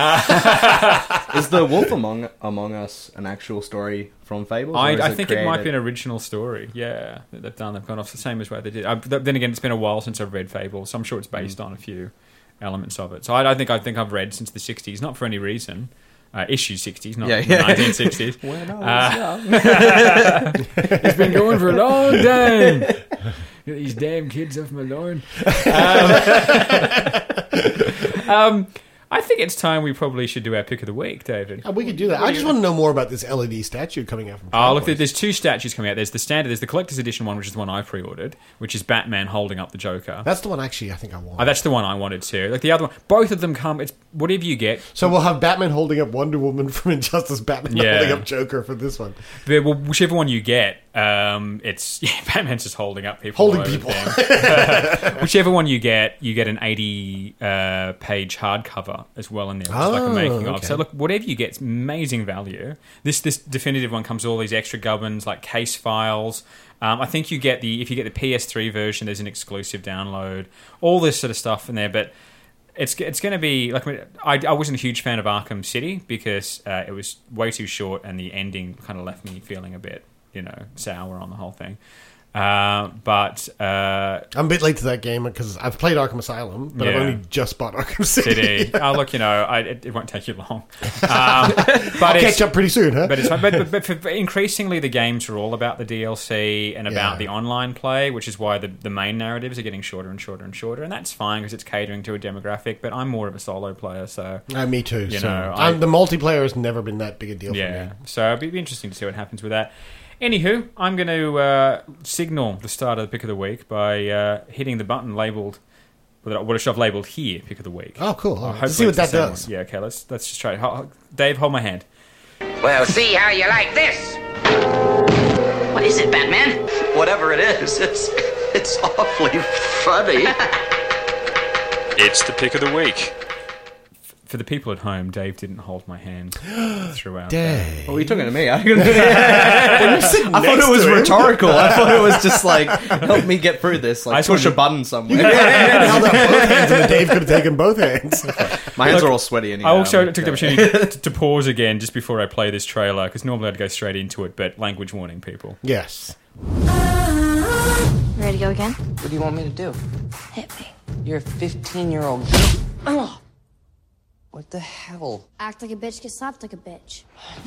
Is The Wolf Among Us an actual story from Fables? I think it might be an original story, that they've done. They've gone off the same as where they did. Then again, it's been a while since I've read Fables, so I'm sure it's based on a few elements of it. So I think I've read since the 60s, not for any reason. Issue 60s, not the 1960s. When I was young. It's been going for a long time. These damn kids off my lawn. I think it's time we probably should do our pick of the week, David. We could do that. I just want to know more about this LED statue coming out from look, there's two statues coming out. There's the standard, there's the collector's edition one, which is the one I pre-ordered, which is Batman holding up the Joker. That's the one actually I think I want. That's the one I wanted too. Like the other one, both of them come, it's whatever you get. So we'll have Batman holding up Wonder Woman from Injustice, Batman holding up Joker for this one. Well, whichever one you get, it's Batman's just holding up people. Holding people. Whichever one you get an 80-page hardcover as well in there, which is like a making of. So look, whatever you get, it's amazing value. This definitive one comes with all these extra gubbins, like case files. I think if you get the PS3 version, there's an exclusive download. All this sort of stuff in there, but it's going to be like I wasn't a huge fan of Arkham City because it was way too short, and the ending kind of left me feeling a bit sour on the whole thing. But I'm a bit late to that game because I've played Arkham Asylum, but I've only just bought Arkham City. Look, it won't take you long. But I'll catch up pretty soon, huh? But for increasingly, the games are all about the DLC and about the online play, which is why the main narratives are getting shorter and shorter and shorter, and that's fine because it's catering to a demographic. But I'm more of a solo player, so me too. The multiplayer has never been that big a deal for me. So it'll be interesting to see what happens with that. Anywho, I'm going to signal the start of the pick of the week by hitting the button labelled, what I should have labelled here, pick of the week. Oh, cool. Let's see what that does. One. Yeah, okay, let's just try it. Dave, hold my hand. Well, see how you like this. What is it, Batman? Whatever it is, it's awfully funny. It's the pick of the week. For the people at home, Dave didn't hold my hand throughout. Dave. Well, you're talking to me. I thought it was rhetorical. I thought it was just like, help me get through this. Like, push a button somewhere. Held up both hands, and Dave could have taken both hands. My hands are all sweaty anyway. I also took the opportunity to pause again just before I play this trailer, because normally I'd go straight into it, but language warning, people. Yes. Ready to go again? What do you want me to do? Hit me. You're a 15-year-old. Oh. What the hell? Act like a bitch, get slapped like a bitch.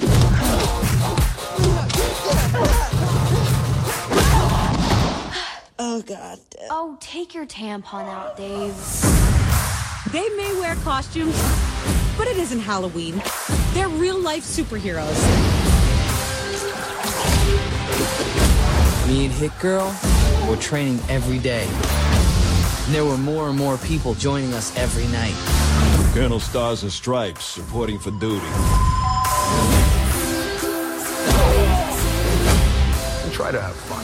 Oh, God. Oh, take your tampon out, Dave. They may wear costumes, but it isn't Halloween. They're real-life superheroes. Me and Hit Girl, we're training every day. And there were more and more people joining us every night. Colonel Stars and Stripes, reporting for duty. And try to have fun.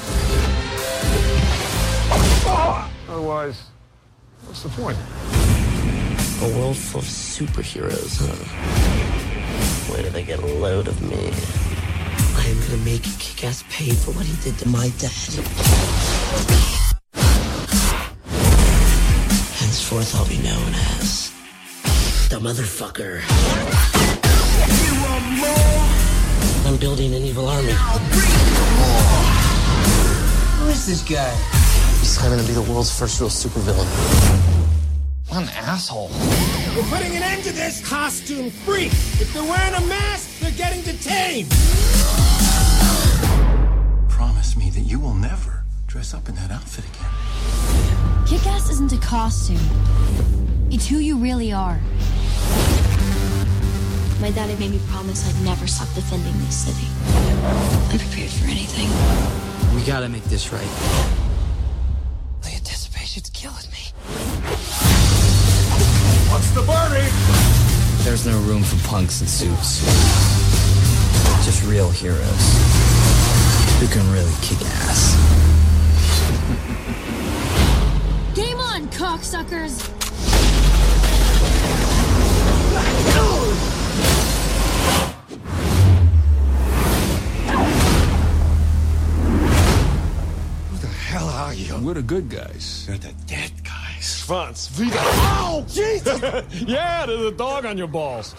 Otherwise, what's the point? A world full of superheroes, huh? Where do they get a load of me? I am gonna make Kick-Ass pay for what he did to my dad. Henceforth, I'll be known as the motherfucker. I'm building an evil army. Who is this guy? He's going to be the world's first real supervillain. What an asshole. We're putting an end to this costume freak. If they're wearing a mask, they're getting detained. Promise me that you will never dress up in that outfit again. Kick-Ass isn't a costume. It's who you really are. My dad had made me promise I'd never stop defending this city. I'm prepared for anything. We gotta make this right. The anticipation's killing me. What's the burning? There's no room for punks in suits. Just real heroes who can really kick ass. Game on, cocksuckers! Who the hell are you? we're the good guys. They're the dead guys. Franz, wieder. Ow! Jesus! Yeah, there's a dog on your balls.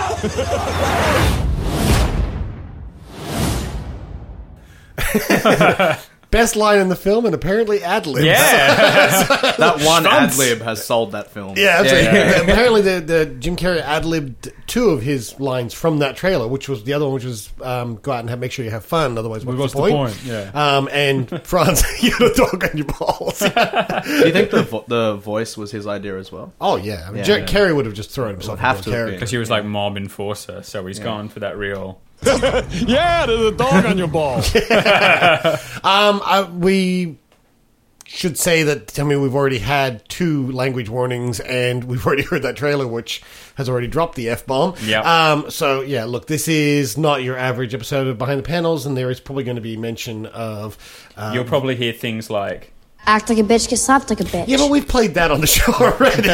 Best line in the film, and apparently ad-libs. Yeah. That one ad-lib has sold that film. Yeah, apparently the Jim Carrey ad-libbed 2 of his lines from that trailer, which was the other one, which was go out and make sure you have fun, otherwise what's the point? Yeah. And Franz, you got a dog on your balls. Do you think the voice was his idea as well? Oh, yeah. I mean, Carrey would have just thrown himself have into to a have character. Because he was like mob enforcer, so he's gone for that real... Yeah, there's a dog on your balls. We should say that, we've already had 2 language warnings, and we've already heard that trailer, which has already dropped the F-bomb. Yeah. So, yeah, look, this is not your average episode of Behind the Panels, and there is probably going to be mention of... You'll probably hear things like... Act like a bitch, get slapped like a bitch. Yeah, but we've played that on the show already.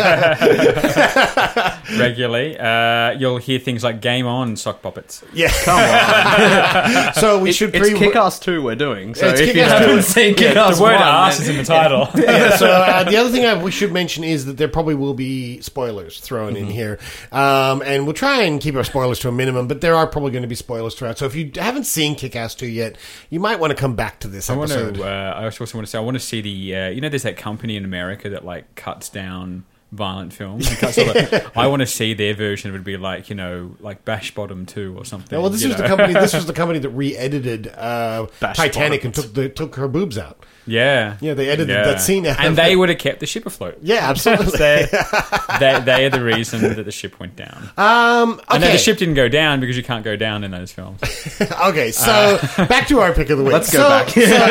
Regularly. You'll hear things like game on, sock puppets. Yeah. Come on. So we should... It's Kick-Ass 2 we're doing. So It's if you Kick-Ass haven't 2. seen Yeah, Kick-Ass the word 1... ass is in the title. So the other thing we should mention is that there probably will be spoilers thrown in here. And we'll try and keep our spoilers to a minimum, but there are probably going to be spoilers throughout. So if you haven't seen Kick-Ass 2 yet, you might want to come back to this episode. I also want to say, I want to see the... there's that company in America that like cuts down violent films. I want to see their version of it be like, like Bash Bottom 2 or something. Well, this was the company. This was the company that re-edited Titanic and took her boobs out. Yeah, they edited that scene out, and they would have kept the ship afloat. Yeah, absolutely. they are the reason that the ship went down. Okay. I know the ship didn't go down because you can't go down in those films. Okay, so back to our pick of the week. Let's go back.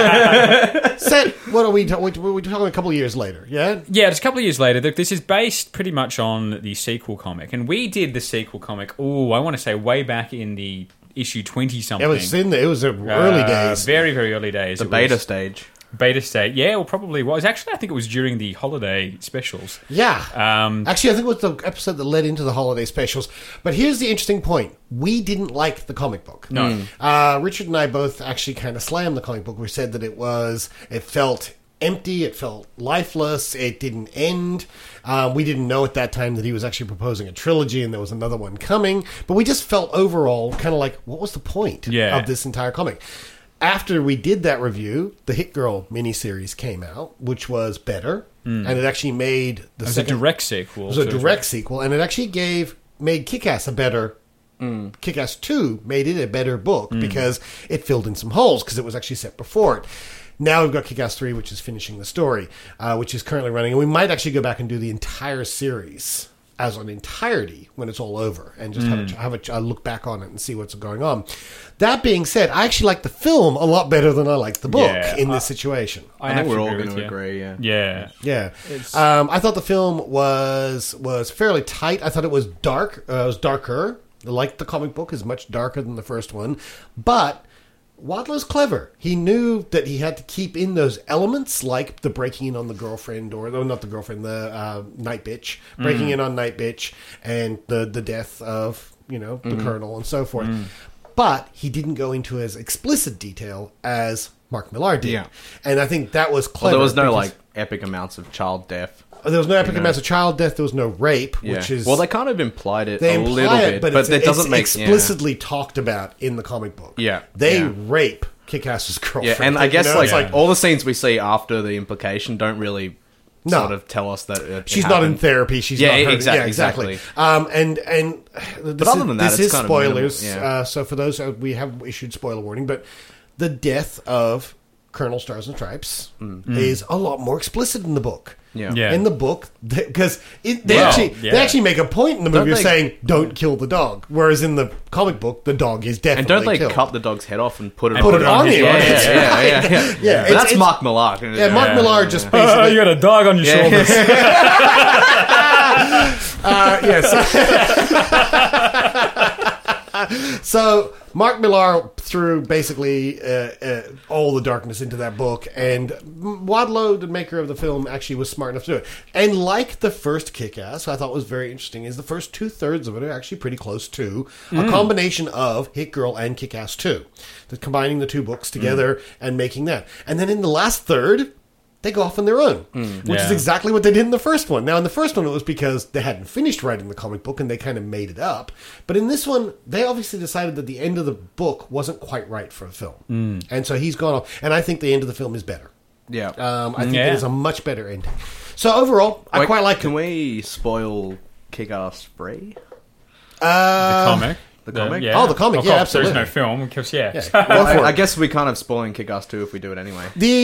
Set. What are we? We're talking a couple of years later. Yeah. Yeah, it's a couple of years later. This is based pretty much on the sequel comic, and we did the sequel comic. I want to say way back in the issue 20-something. It was the early days, very very early days. The beta stage. Beta state, yeah, well, probably was. Actually, I think it was during the holiday specials. Yeah. Actually, I think it was the episode that led into the holiday specials. But here's the interesting point. We didn't like the comic book. No. Richard and I both actually kind of slammed the comic book. We said that it felt empty, it felt lifeless, it didn't end. We didn't know at that time that he was actually proposing a trilogy and there was another one coming. But we just felt overall kind of like, what was the point of this entire comic? After we did that review, the Hit Girl miniseries came out, which was better, and it actually made the second... a direct sequel. It was a direct sequel, and it actually made Kick-Ass a better... Kick-Ass 2 made it a better book because it filled in some holes because it was actually set before it. Now we've got Kick-Ass 3, which is finishing the story, which is currently running, and we might actually go back and do the entire series as an entirety when it's all over and just have a look back on it and see what's going on. That being said, I actually like the film a lot better than I like the book in this situation. I think we're all going to agree, Yeah. I thought the film was fairly tight. I thought it was dark. It was darker. Like the comic book is much darker than the first one. But Wadlow's clever. He knew that he had to keep in those elements, like the breaking in on the girlfriend, or not the girlfriend, the Night Bitch, breaking in on Night Bitch, and the death of the Colonel and so forth. But he didn't go into as explicit detail as Mark Millar did, and I think that was clever. Well, there was no epic amounts of child death. There was no epic amounts of child death. There was no rape, which is... Well, they kind of implied it a little bit, but it doesn't make... explicitly talked about in the comic book. Yeah. They rape Kick-Ass's girlfriend. Yeah, and I guess all the scenes we see after the implication don't really sort of tell us that she's not in therapy. She's not hurt. Exactly. But other than that, this is spoilers. So for those, we have issued spoiler warning, but the death of Colonel Stars and Stripes is a lot more explicit in the book. In the book, because they actually make a point in the movie of saying don't kill the dog, whereas in the comic book the dog is definitely and don't they killed. cut the dog's head off and put it on him? Yeah. That's Mark Millar. Yeah, Mark Millar just basically you got a dog on your shoulders. So Mark Millar threw basically all the darkness into that book, and Wadlow, the maker of the film, actually was smart enough to do it. And like the first Kick-Ass, I thought was very interesting, is the first 2/3 of it are actually pretty close to a combination of Hit Girl and Kick-Ass 2. Combining the two books together and making that. And then in the last third, they go off on their own, which is exactly what they did in the first one. Now, in the first one, it was because they hadn't finished writing the comic book and they kind of made it up. But in this one, they obviously decided that the end of the book wasn't quite right for a film. And so he's gone off. And I think the end of the film is better. Yeah. I think it is a much better ending. So overall, I quite like it. Can we spoil Kick-Ass 3? The comic. The comic? Oh, the comic, yeah, absolutely. There's no film, because, Well, I guess we kind of spoiling Kick-Ass 2 if we do it anyway.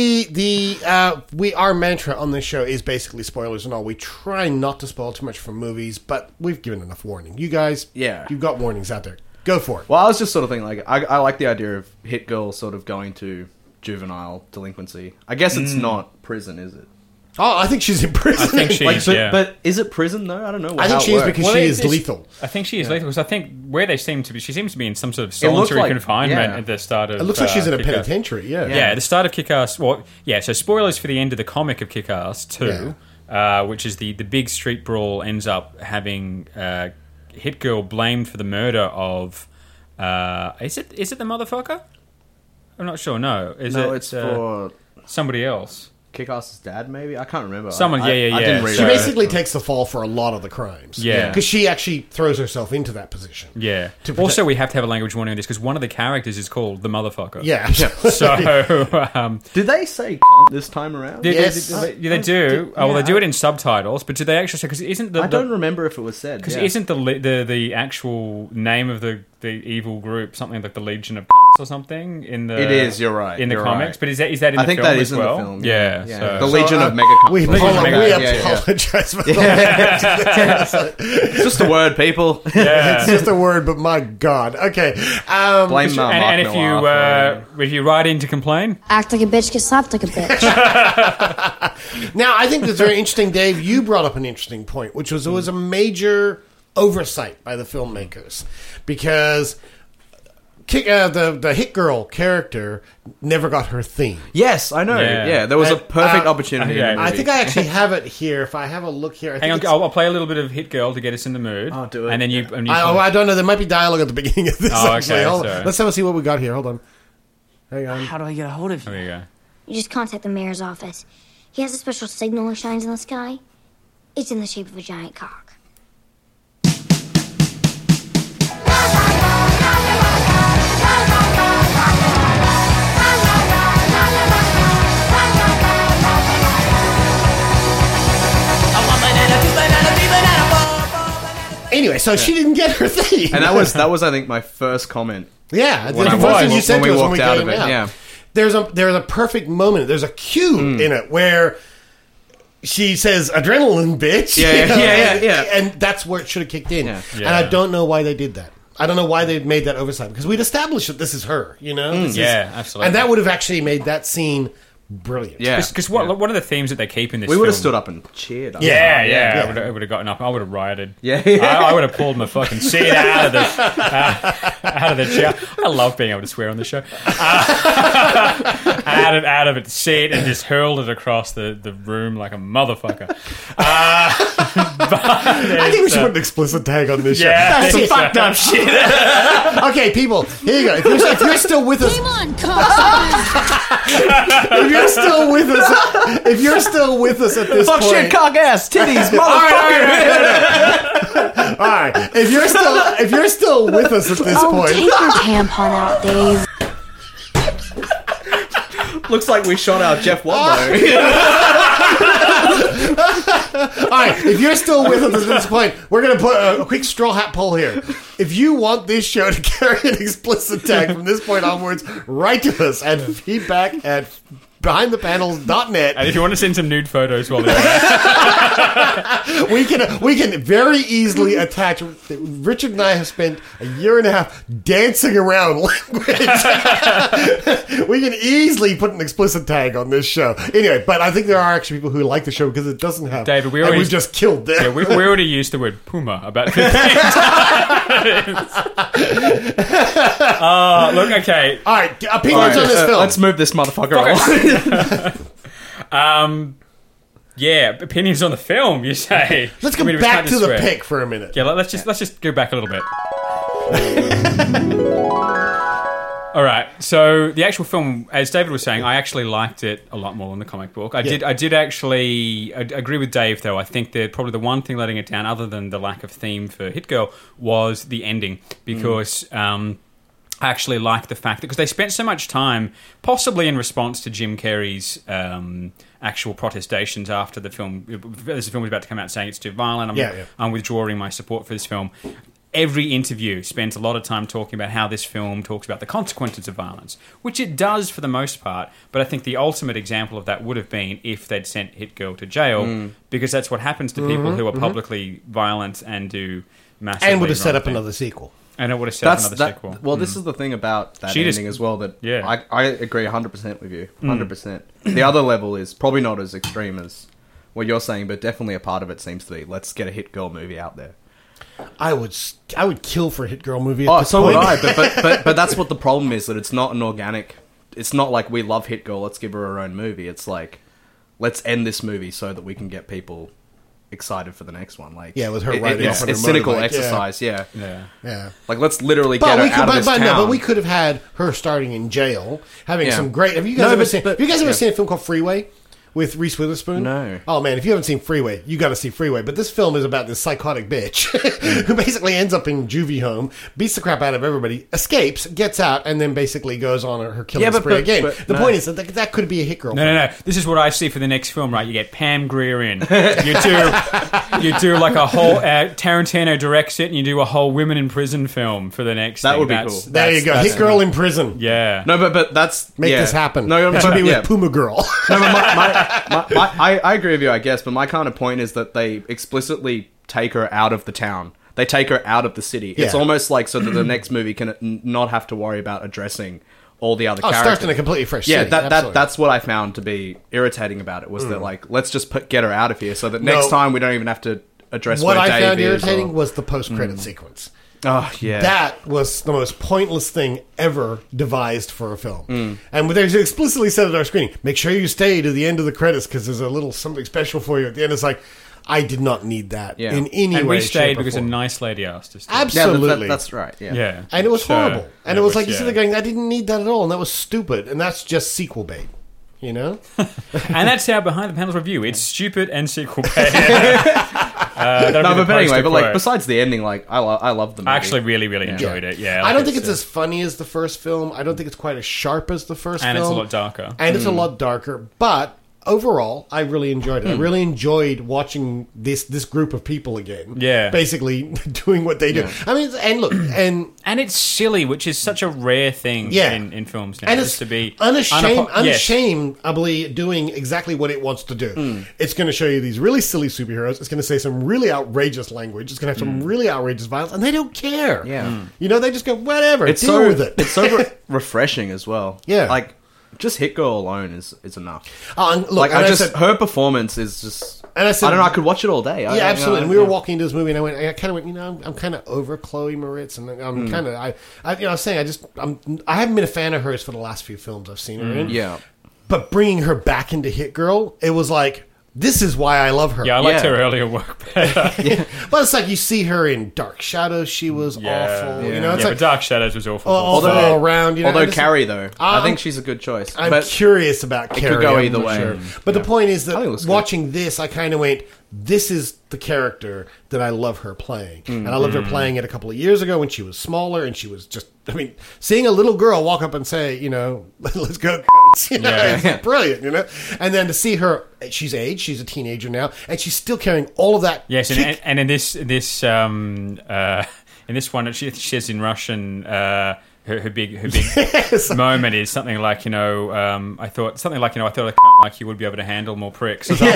Our mantra on this show is basically spoilers and all. We try not to spoil too much from movies, but we've given enough warning. You guys, you've got warnings out there. Go for it. Well, I was just sort of thinking, like, I like the idea of Hit Girl sort of going to juvenile delinquency. I guess it's not prison, is it? Oh, I think she's in prison. I think she's, but is it prison though? I don't know. I think she is because she is lethal. I think she is lethal because I think where they seem to be, she seems to be in some sort of solitary confinement at the start of. It looks like she's in a penitentiary. Yeah, at the start of Kick-Ass. Well, so spoilers for the end of the comic of Kick-Ass 2, which is the big street brawl ends up having Hit Girl blamed for the murder of. Is it the motherfucker? I'm not sure. No, it's for somebody else. Kick-Ass's dad, maybe? I can't remember. Someone, I didn't read She basically takes the fall for a lot of the crimes. Yeah. Because she actually throws herself into that position. Yeah. Also, we have to have a language warning on this because one of the characters is called the motherfucker. Yeah. So... did they say cunt this time around? Yes. They do. Well, they do it in subtitles, but do they actually say... Because isn't the... I don't remember if it was said. Because isn't the actual name of the evil group something like the Legion of Cunts or something? It is, you're right. In the comics? Right. But is that in the film as well? I think that is in the film. Yeah. So. The Legion of Mega Cunts. We apologize for that. It's just a word, people. Yeah. It's just a word, but my God. Okay. Blame Mark and if you write in to complain... Act like a bitch, get slapped like a bitch. Now, I think that's very interesting, Dave. You brought up an interesting point, which was it was a major oversight by the filmmakers because the Hit Girl character never got her theme. Yes, I know. Yeah, there was a perfect opportunity. I think I actually have it here. If I have a look here, hang on, I'll play a little bit of Hit Girl to get us in the mood. Oh, do it. And then you. I don't know. There might be dialogue at the beginning of this. Actually, okay, let's have a see what we got here. Hold on. Hang on. How do I get a hold of you? There you go. You just contact the mayor's office. He has a special signal that shines in the sky. It's in the shape of a giant cock. Anyway, so she didn't get her theme. And that was I think my first comment. Yeah, the first thing you said to us when we out came of it. out. Yeah. There's a perfect moment. There's a cue in it where she says adrenaline, bitch. Yeah. And that's where it should have kicked in. Yeah. And I don't know why they did that. I don't know why they made that oversight because we'd established that this is her, you know? Absolutely. And that would have actually made that scene brilliant. Yeah. Because one of the themes that they keep in this we film... would have stood up and cheered. Yeah. I would have gotten up. I would have rioted. Yeah. I would have pulled my fucking seat out of the chair. I love being able to swear on the show. Out of its seat and just hurled it across the room like a motherfucker. I think we should put an explicit tag on this show. That's some fucked up shit. Okay, people, here you go. If you're still with us... Game on, cock! If you're still with us at this fuck point, shit, cock ass, titties, motherfucker. All right. If you're still with us at this point, take your tampon out, Dave. Looks like we shot our Jeff Wadlow. all right. If you're still with us at this point, we're going to put a quick straw hat poll here. If you want this show to carry an explicit tag from this point onwards, write to us at feedback@behindthepanels.net. And if you want to send some nude photos while they're there, we can very easily attach. Richard and I have spent a year and a half dancing around language. We can easily put an explicit tag on this show. Anyway, but I think there are actually people who like the show because it doesn't have. David, we've just killed them. Yeah, we already used the word puma about 15 times. Look, okay. All right, opinions on this film. Let's move this motherfucker on. Yeah, opinions on the film, you say. Let's go back to the pick for a minute. Yeah, let's just go back a little bit. All right. So the actual film, as David was saying, I actually liked it a lot more than the comic book. I did actually agree with Dave, though. I think that probably the one thing letting it down, other than the lack of theme for Hit Girl, was the ending. Because I actually liked the fact that, because they spent so much time, possibly in response to Jim Carrey's actual protestations after the film, as the film was about to come out, saying it's too violent, I'm withdrawing my support for this film. Every interview spends a lot of time talking about how this film talks about the consequences of violence, which it does for the most part, but I think the ultimate example of that would have been if they'd sent Hit Girl to jail, because that's what happens to people who are publicly violent and do massively and would have set wrong up things. another sequel. And it would have set up another sequel. Well, this is the thing about that ending as well, that I agree 100% with you. 100%. The other level is probably not as extreme as what you're saying, but definitely a part of it seems to be, let's get a Hit Girl movie out there. I would kill for a Hit Girl movie at this so point. would I, but that's what the problem is, that it's not an organic... It's not like we love Hit Girl, let's give her her own movie. It's like, let's end this movie so that we can get people excited for the next one. Like, with her riding off on her it's cynical motorbike. exercise, Yeah. Like, let's literally get her out of this town. But we could have had her starting in jail, having some great... Have you guys ever seen a film called Freeway? With Reese Witherspoon? No. Oh, man, if you haven't seen Freeway, you got to see Freeway. But this film is about this psychotic bitch who basically ends up in juvie home, beats the crap out of everybody, escapes, gets out, and then basically goes on her killing spree again. The point is that could be a Hit Girl film. No. This is what I see for the next film, right? You get Pam Grier in. You do like a whole... Tarantino directs it, and you do a whole women in prison film for the next That thing. would be cool. There you go. Hit Girl in prison. Yeah. No, but that's... Make this happen. No, it should be with Puma Girl. No, but I agree with you, I guess, but my kind of point is that they explicitly take her out of the town. They take her out of the city. It's almost like so that the next movie can not have to worry about addressing all the other characters. It starts in a completely fresh city. That's what I found to be irritating about it, was that, like, let's just get her out of here so that next time we don't even have to address what where I Dave found is irritating was the post-credit sequence. Oh, yeah. That was the most pointless thing ever devised for a film. And they explicitly said at our screening, make sure you stay to the end of the credits because there's a little something special for you at the end. It's like, I did not need that in any way. And we stayed because form. a nice lady asked us to. Absolutely. That's right. Yeah. And it was horrible. And it was like, you sit there going, I didn't need that at all. And that was stupid. And that's just sequel bait. You know? And that's our Behind the Panels review. It's stupid and sequel bait. But anyway, like, besides the ending, like, I love the movie. I actually really, really enjoyed it. Yeah, I don't think it's as funny as the first film. I don't think it's quite as sharp as the first film. And it's a lot darker. And it's a lot darker. But overall, I really enjoyed it. I really enjoyed watching this group of people again. Yeah. Basically doing what they do. Yeah. I mean, and look, and it's silly, which is such a rare thing in films now. And just to be unashamedly doing exactly what it wants to do. It's going to show you these really silly superheroes. It's going to say some really outrageous language. It's going to have some really outrageous violence, and they don't care. Yeah. You know, they just go, whatever, It's deal with it. It's so refreshing as well. Yeah. Like, just Hit Girl alone is enough. And look, like, and her performance is just... And I said, I don't know, I could watch it all day. Yeah, absolutely. And we were walking into this movie, and I kind of went, you know, I'm kind of over Chloe Moretz, and I'm kind of, I was saying, I haven't been a fan of hers for the last few films I've seen her in. Yeah. But bringing her back into Hit Girl, it was like, this is why I love her. Yeah, I liked her earlier work better. But it's like you see her in Dark Shadows. She was awful. You know, it's like but Dark Shadows was awful. All around. You know, although Carrie, though, I think she's a good choice. I'm curious about Carrie. It could go either way. Sure. But the point is that watching this, I kind of went, this is the character that I love her playing. And I loved her playing it a couple of years ago when she was smaller and she was just, I mean, seeing a little girl walk up and say, you know, let's go, you know, it's brilliant, you know? And then to see her, she's aged, she's a teenager now, and she's still carrying all of that. Yes, and in this one, she says in Russian, her big moment is something like, you know, I thought a cunt like you would be able to handle more pricks. Or something.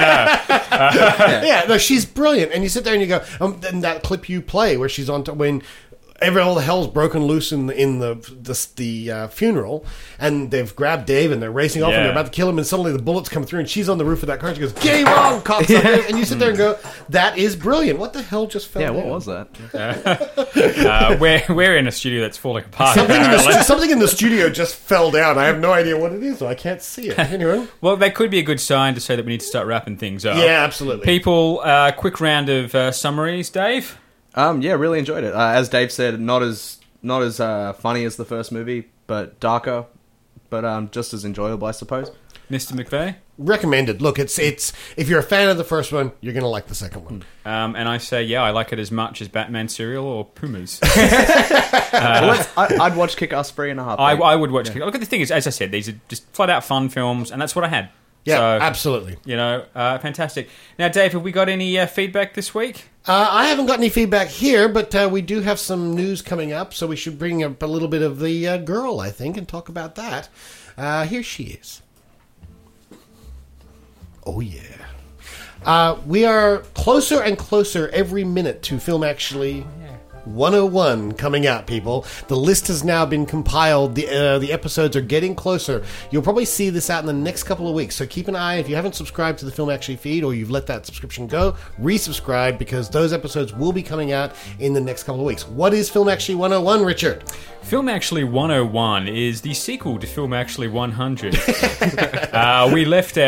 No, she's brilliant. And you sit there and you go, and that clip you play where she's on when all the hell's broken loose in the funeral, and they've grabbed Dave and they're racing off and they're about to kill him, and suddenly the bullets come through and she's on the roof of that car and she goes, "Game on, cocksucker!" And you sit there and go, "That is brilliant." What the hell just fell down? What was that? We're in a studio that's falling apart. Something in the studio just fell down. I have no idea what it is, so I can't see it. Anyway. Well, that could be a good sign to say that we need to start wrapping things up. Yeah, absolutely. People, quick round of summaries, Dave. Yeah, really enjoyed it. As Dave said, not as funny as the first movie, but darker, but just as enjoyable, I suppose. Mr. McVeigh? Recommended. Look, it's if you're a fan of the first one, you're going to like the second one. And I say, I like it as much as Batman cereal or Pumas. I'd watch Kick-Ass 3.5. I would watch Kick-Ass. Look, the thing is, as I said, these are just flat-out fun films, and that's what I had. Yeah, so, absolutely. Fantastic. Now, Dave, have we got any feedback this week? I haven't got any feedback here, but we do have some news coming up, so we should bring up a little bit of the girl, I think, and talk about that. Here she is. Oh, yeah. We are closer and closer every minute to Film Actually 101 coming out, people. The list has now been compiled. The episodes are getting closer. You'll probably see this out in the next couple of weeks, so keep an eye. If you haven't subscribed to the Film Actually feed or you've let that subscription go, resubscribe, because those episodes will be coming out in the next couple of weeks. What is Film Actually 101, Richard? Film Actually 101 is the sequel to Film Actually 100. We left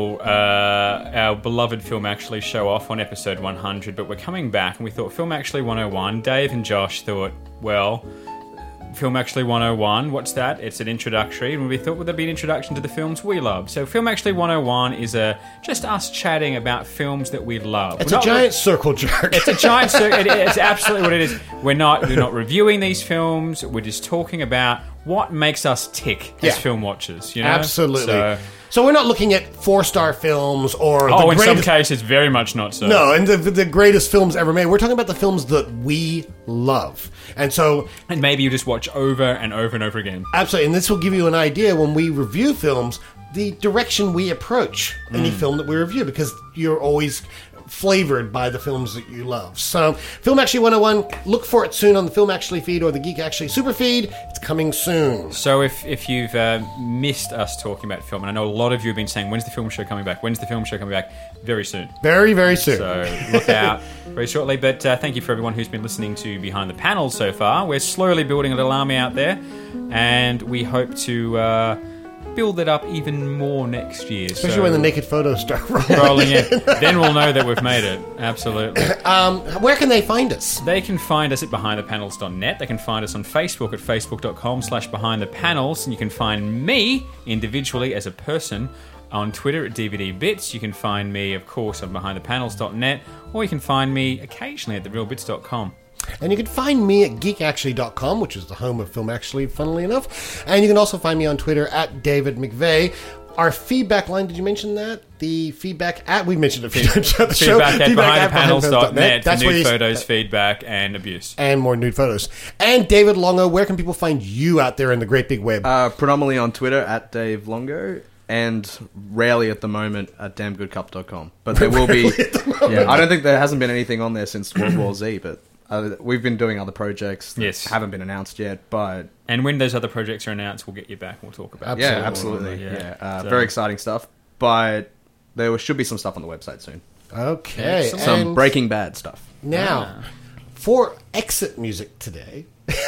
our beloved Film Actually show off on episode 100, but we're coming back and we thought Film Actually 101. Dave and Josh thought, well, Film Actually 101, what's that? It's an introductory, and we thought, would there be an introduction to the films we love? So Film Actually 101 is just us chatting about films that we love. It's a giant circle jerk. It's a giant circle. It's absolutely what it is. We're not reviewing these films. We're just talking about what makes us tick as film watchers. Absolutely. So we're not looking at 4-star films or in some cases, very much not so. No, and the greatest films ever made. We're talking about the films that we love. And maybe you just watch over and over and over again. Absolutely. And this will give you an idea when we review films, the direction we approach any film that we review, because you're always flavored by the films that you love. So, Film Actually 101, look for it soon on the Film Actually feed or the Geek Actually Super feed. It's coming soon. So if you've missed us talking about film, and I know a lot of you have been saying, when's the film show coming back? When's the film show coming back? Very soon. Very, very soon. So look out very shortly. But thank you for everyone who's been listening to Behind the Panels so far. We're slowly building a little army out there, and we hope to build it up even more next year. Especially when the naked photos start rolling in. Then we'll know that we've made it. Absolutely. Where can they find us? They can find us at behindthepanels.net. They can find us on Facebook at facebook.com/behindthepanels. And you can find me individually as a person on Twitter at DVD Bits. You can find me, of course, on behindthepanels.net, or you can find me occasionally at therealbits.com. And you can find me at geekactually.com, which is the home of Film Actually, funnily enough. And you can also find me on Twitter at David McVeigh. Our feedback line, did you mention that? The feedback at, we mentioned it. Feedback at behindthepanels.net for nude photos, feedback, and abuse. And more nude photos. And David Longo, where can people find you out there in the great big web? Predominantly on Twitter at Dave Longo. And rarely at the moment at damngoodcup.com. But there will be... I don't think there hasn't been anything on there since World War Z, but... we've been doing other projects that haven't been announced yet, but... And when those other projects are announced, we'll get you back and we'll talk about it. Yeah, absolutely. Very exciting stuff, but there should be some stuff on the website soon. Okay. Some Breaking Bad stuff. Now, for exit music today...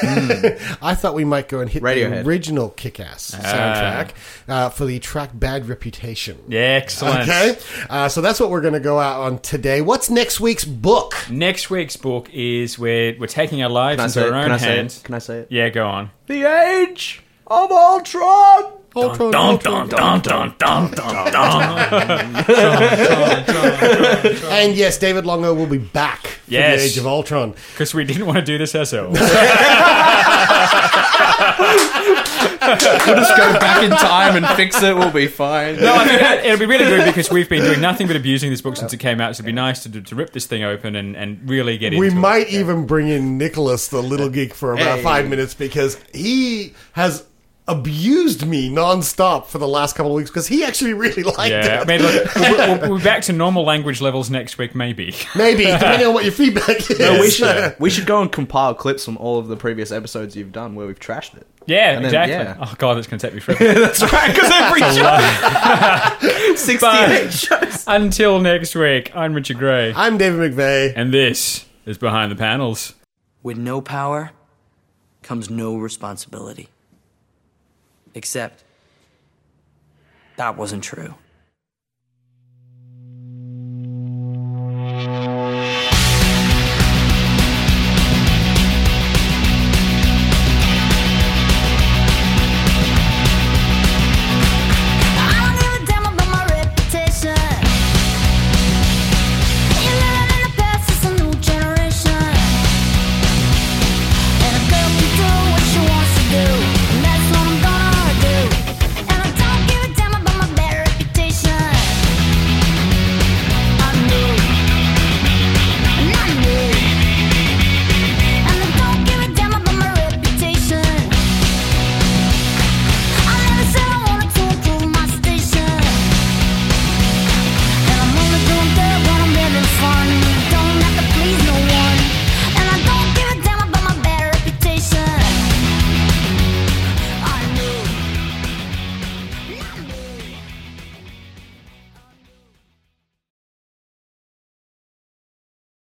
I thought we might go and hit Radiohead. The original Kick-Ass soundtrack for the track Bad Reputation. Yeah, excellent. Okay, so that's what we're going to go out on today. What's next week's book? Next week's book is we're taking our lives into our own hands. Can I say it? Yeah, go on. The Age of Ultron! Dun, dun, dun, dun, dun, dun, dun, dun. And yes, David Longo will be back for the Age of Ultron. Because we didn't want to do this ourselves. We'll just go back in time and fix it. We'll be fine. No, I mean, it'll be really good because we've been doing nothing but abusing this book since it came out. So it'd be nice to rip this thing open and really get into it. We might even bring in Nicholas, the little geek, for about 5 minutes because he has abused me non-stop for the last couple of weeks because he actually really liked it. I mean, look, we'll be back to normal language levels next week, maybe. Maybe, depending on what your feedback is. No, we should go and compile clips from all of the previous episodes you've done where we've trashed it. Yeah, exactly. Oh, God, that's going to take me forever. That's right, because every show... 68 shows. Until next week, I'm Richard Gray. I'm David McVeigh. And this is Behind the Panels. With no power comes no responsibility. Except, that wasn't true.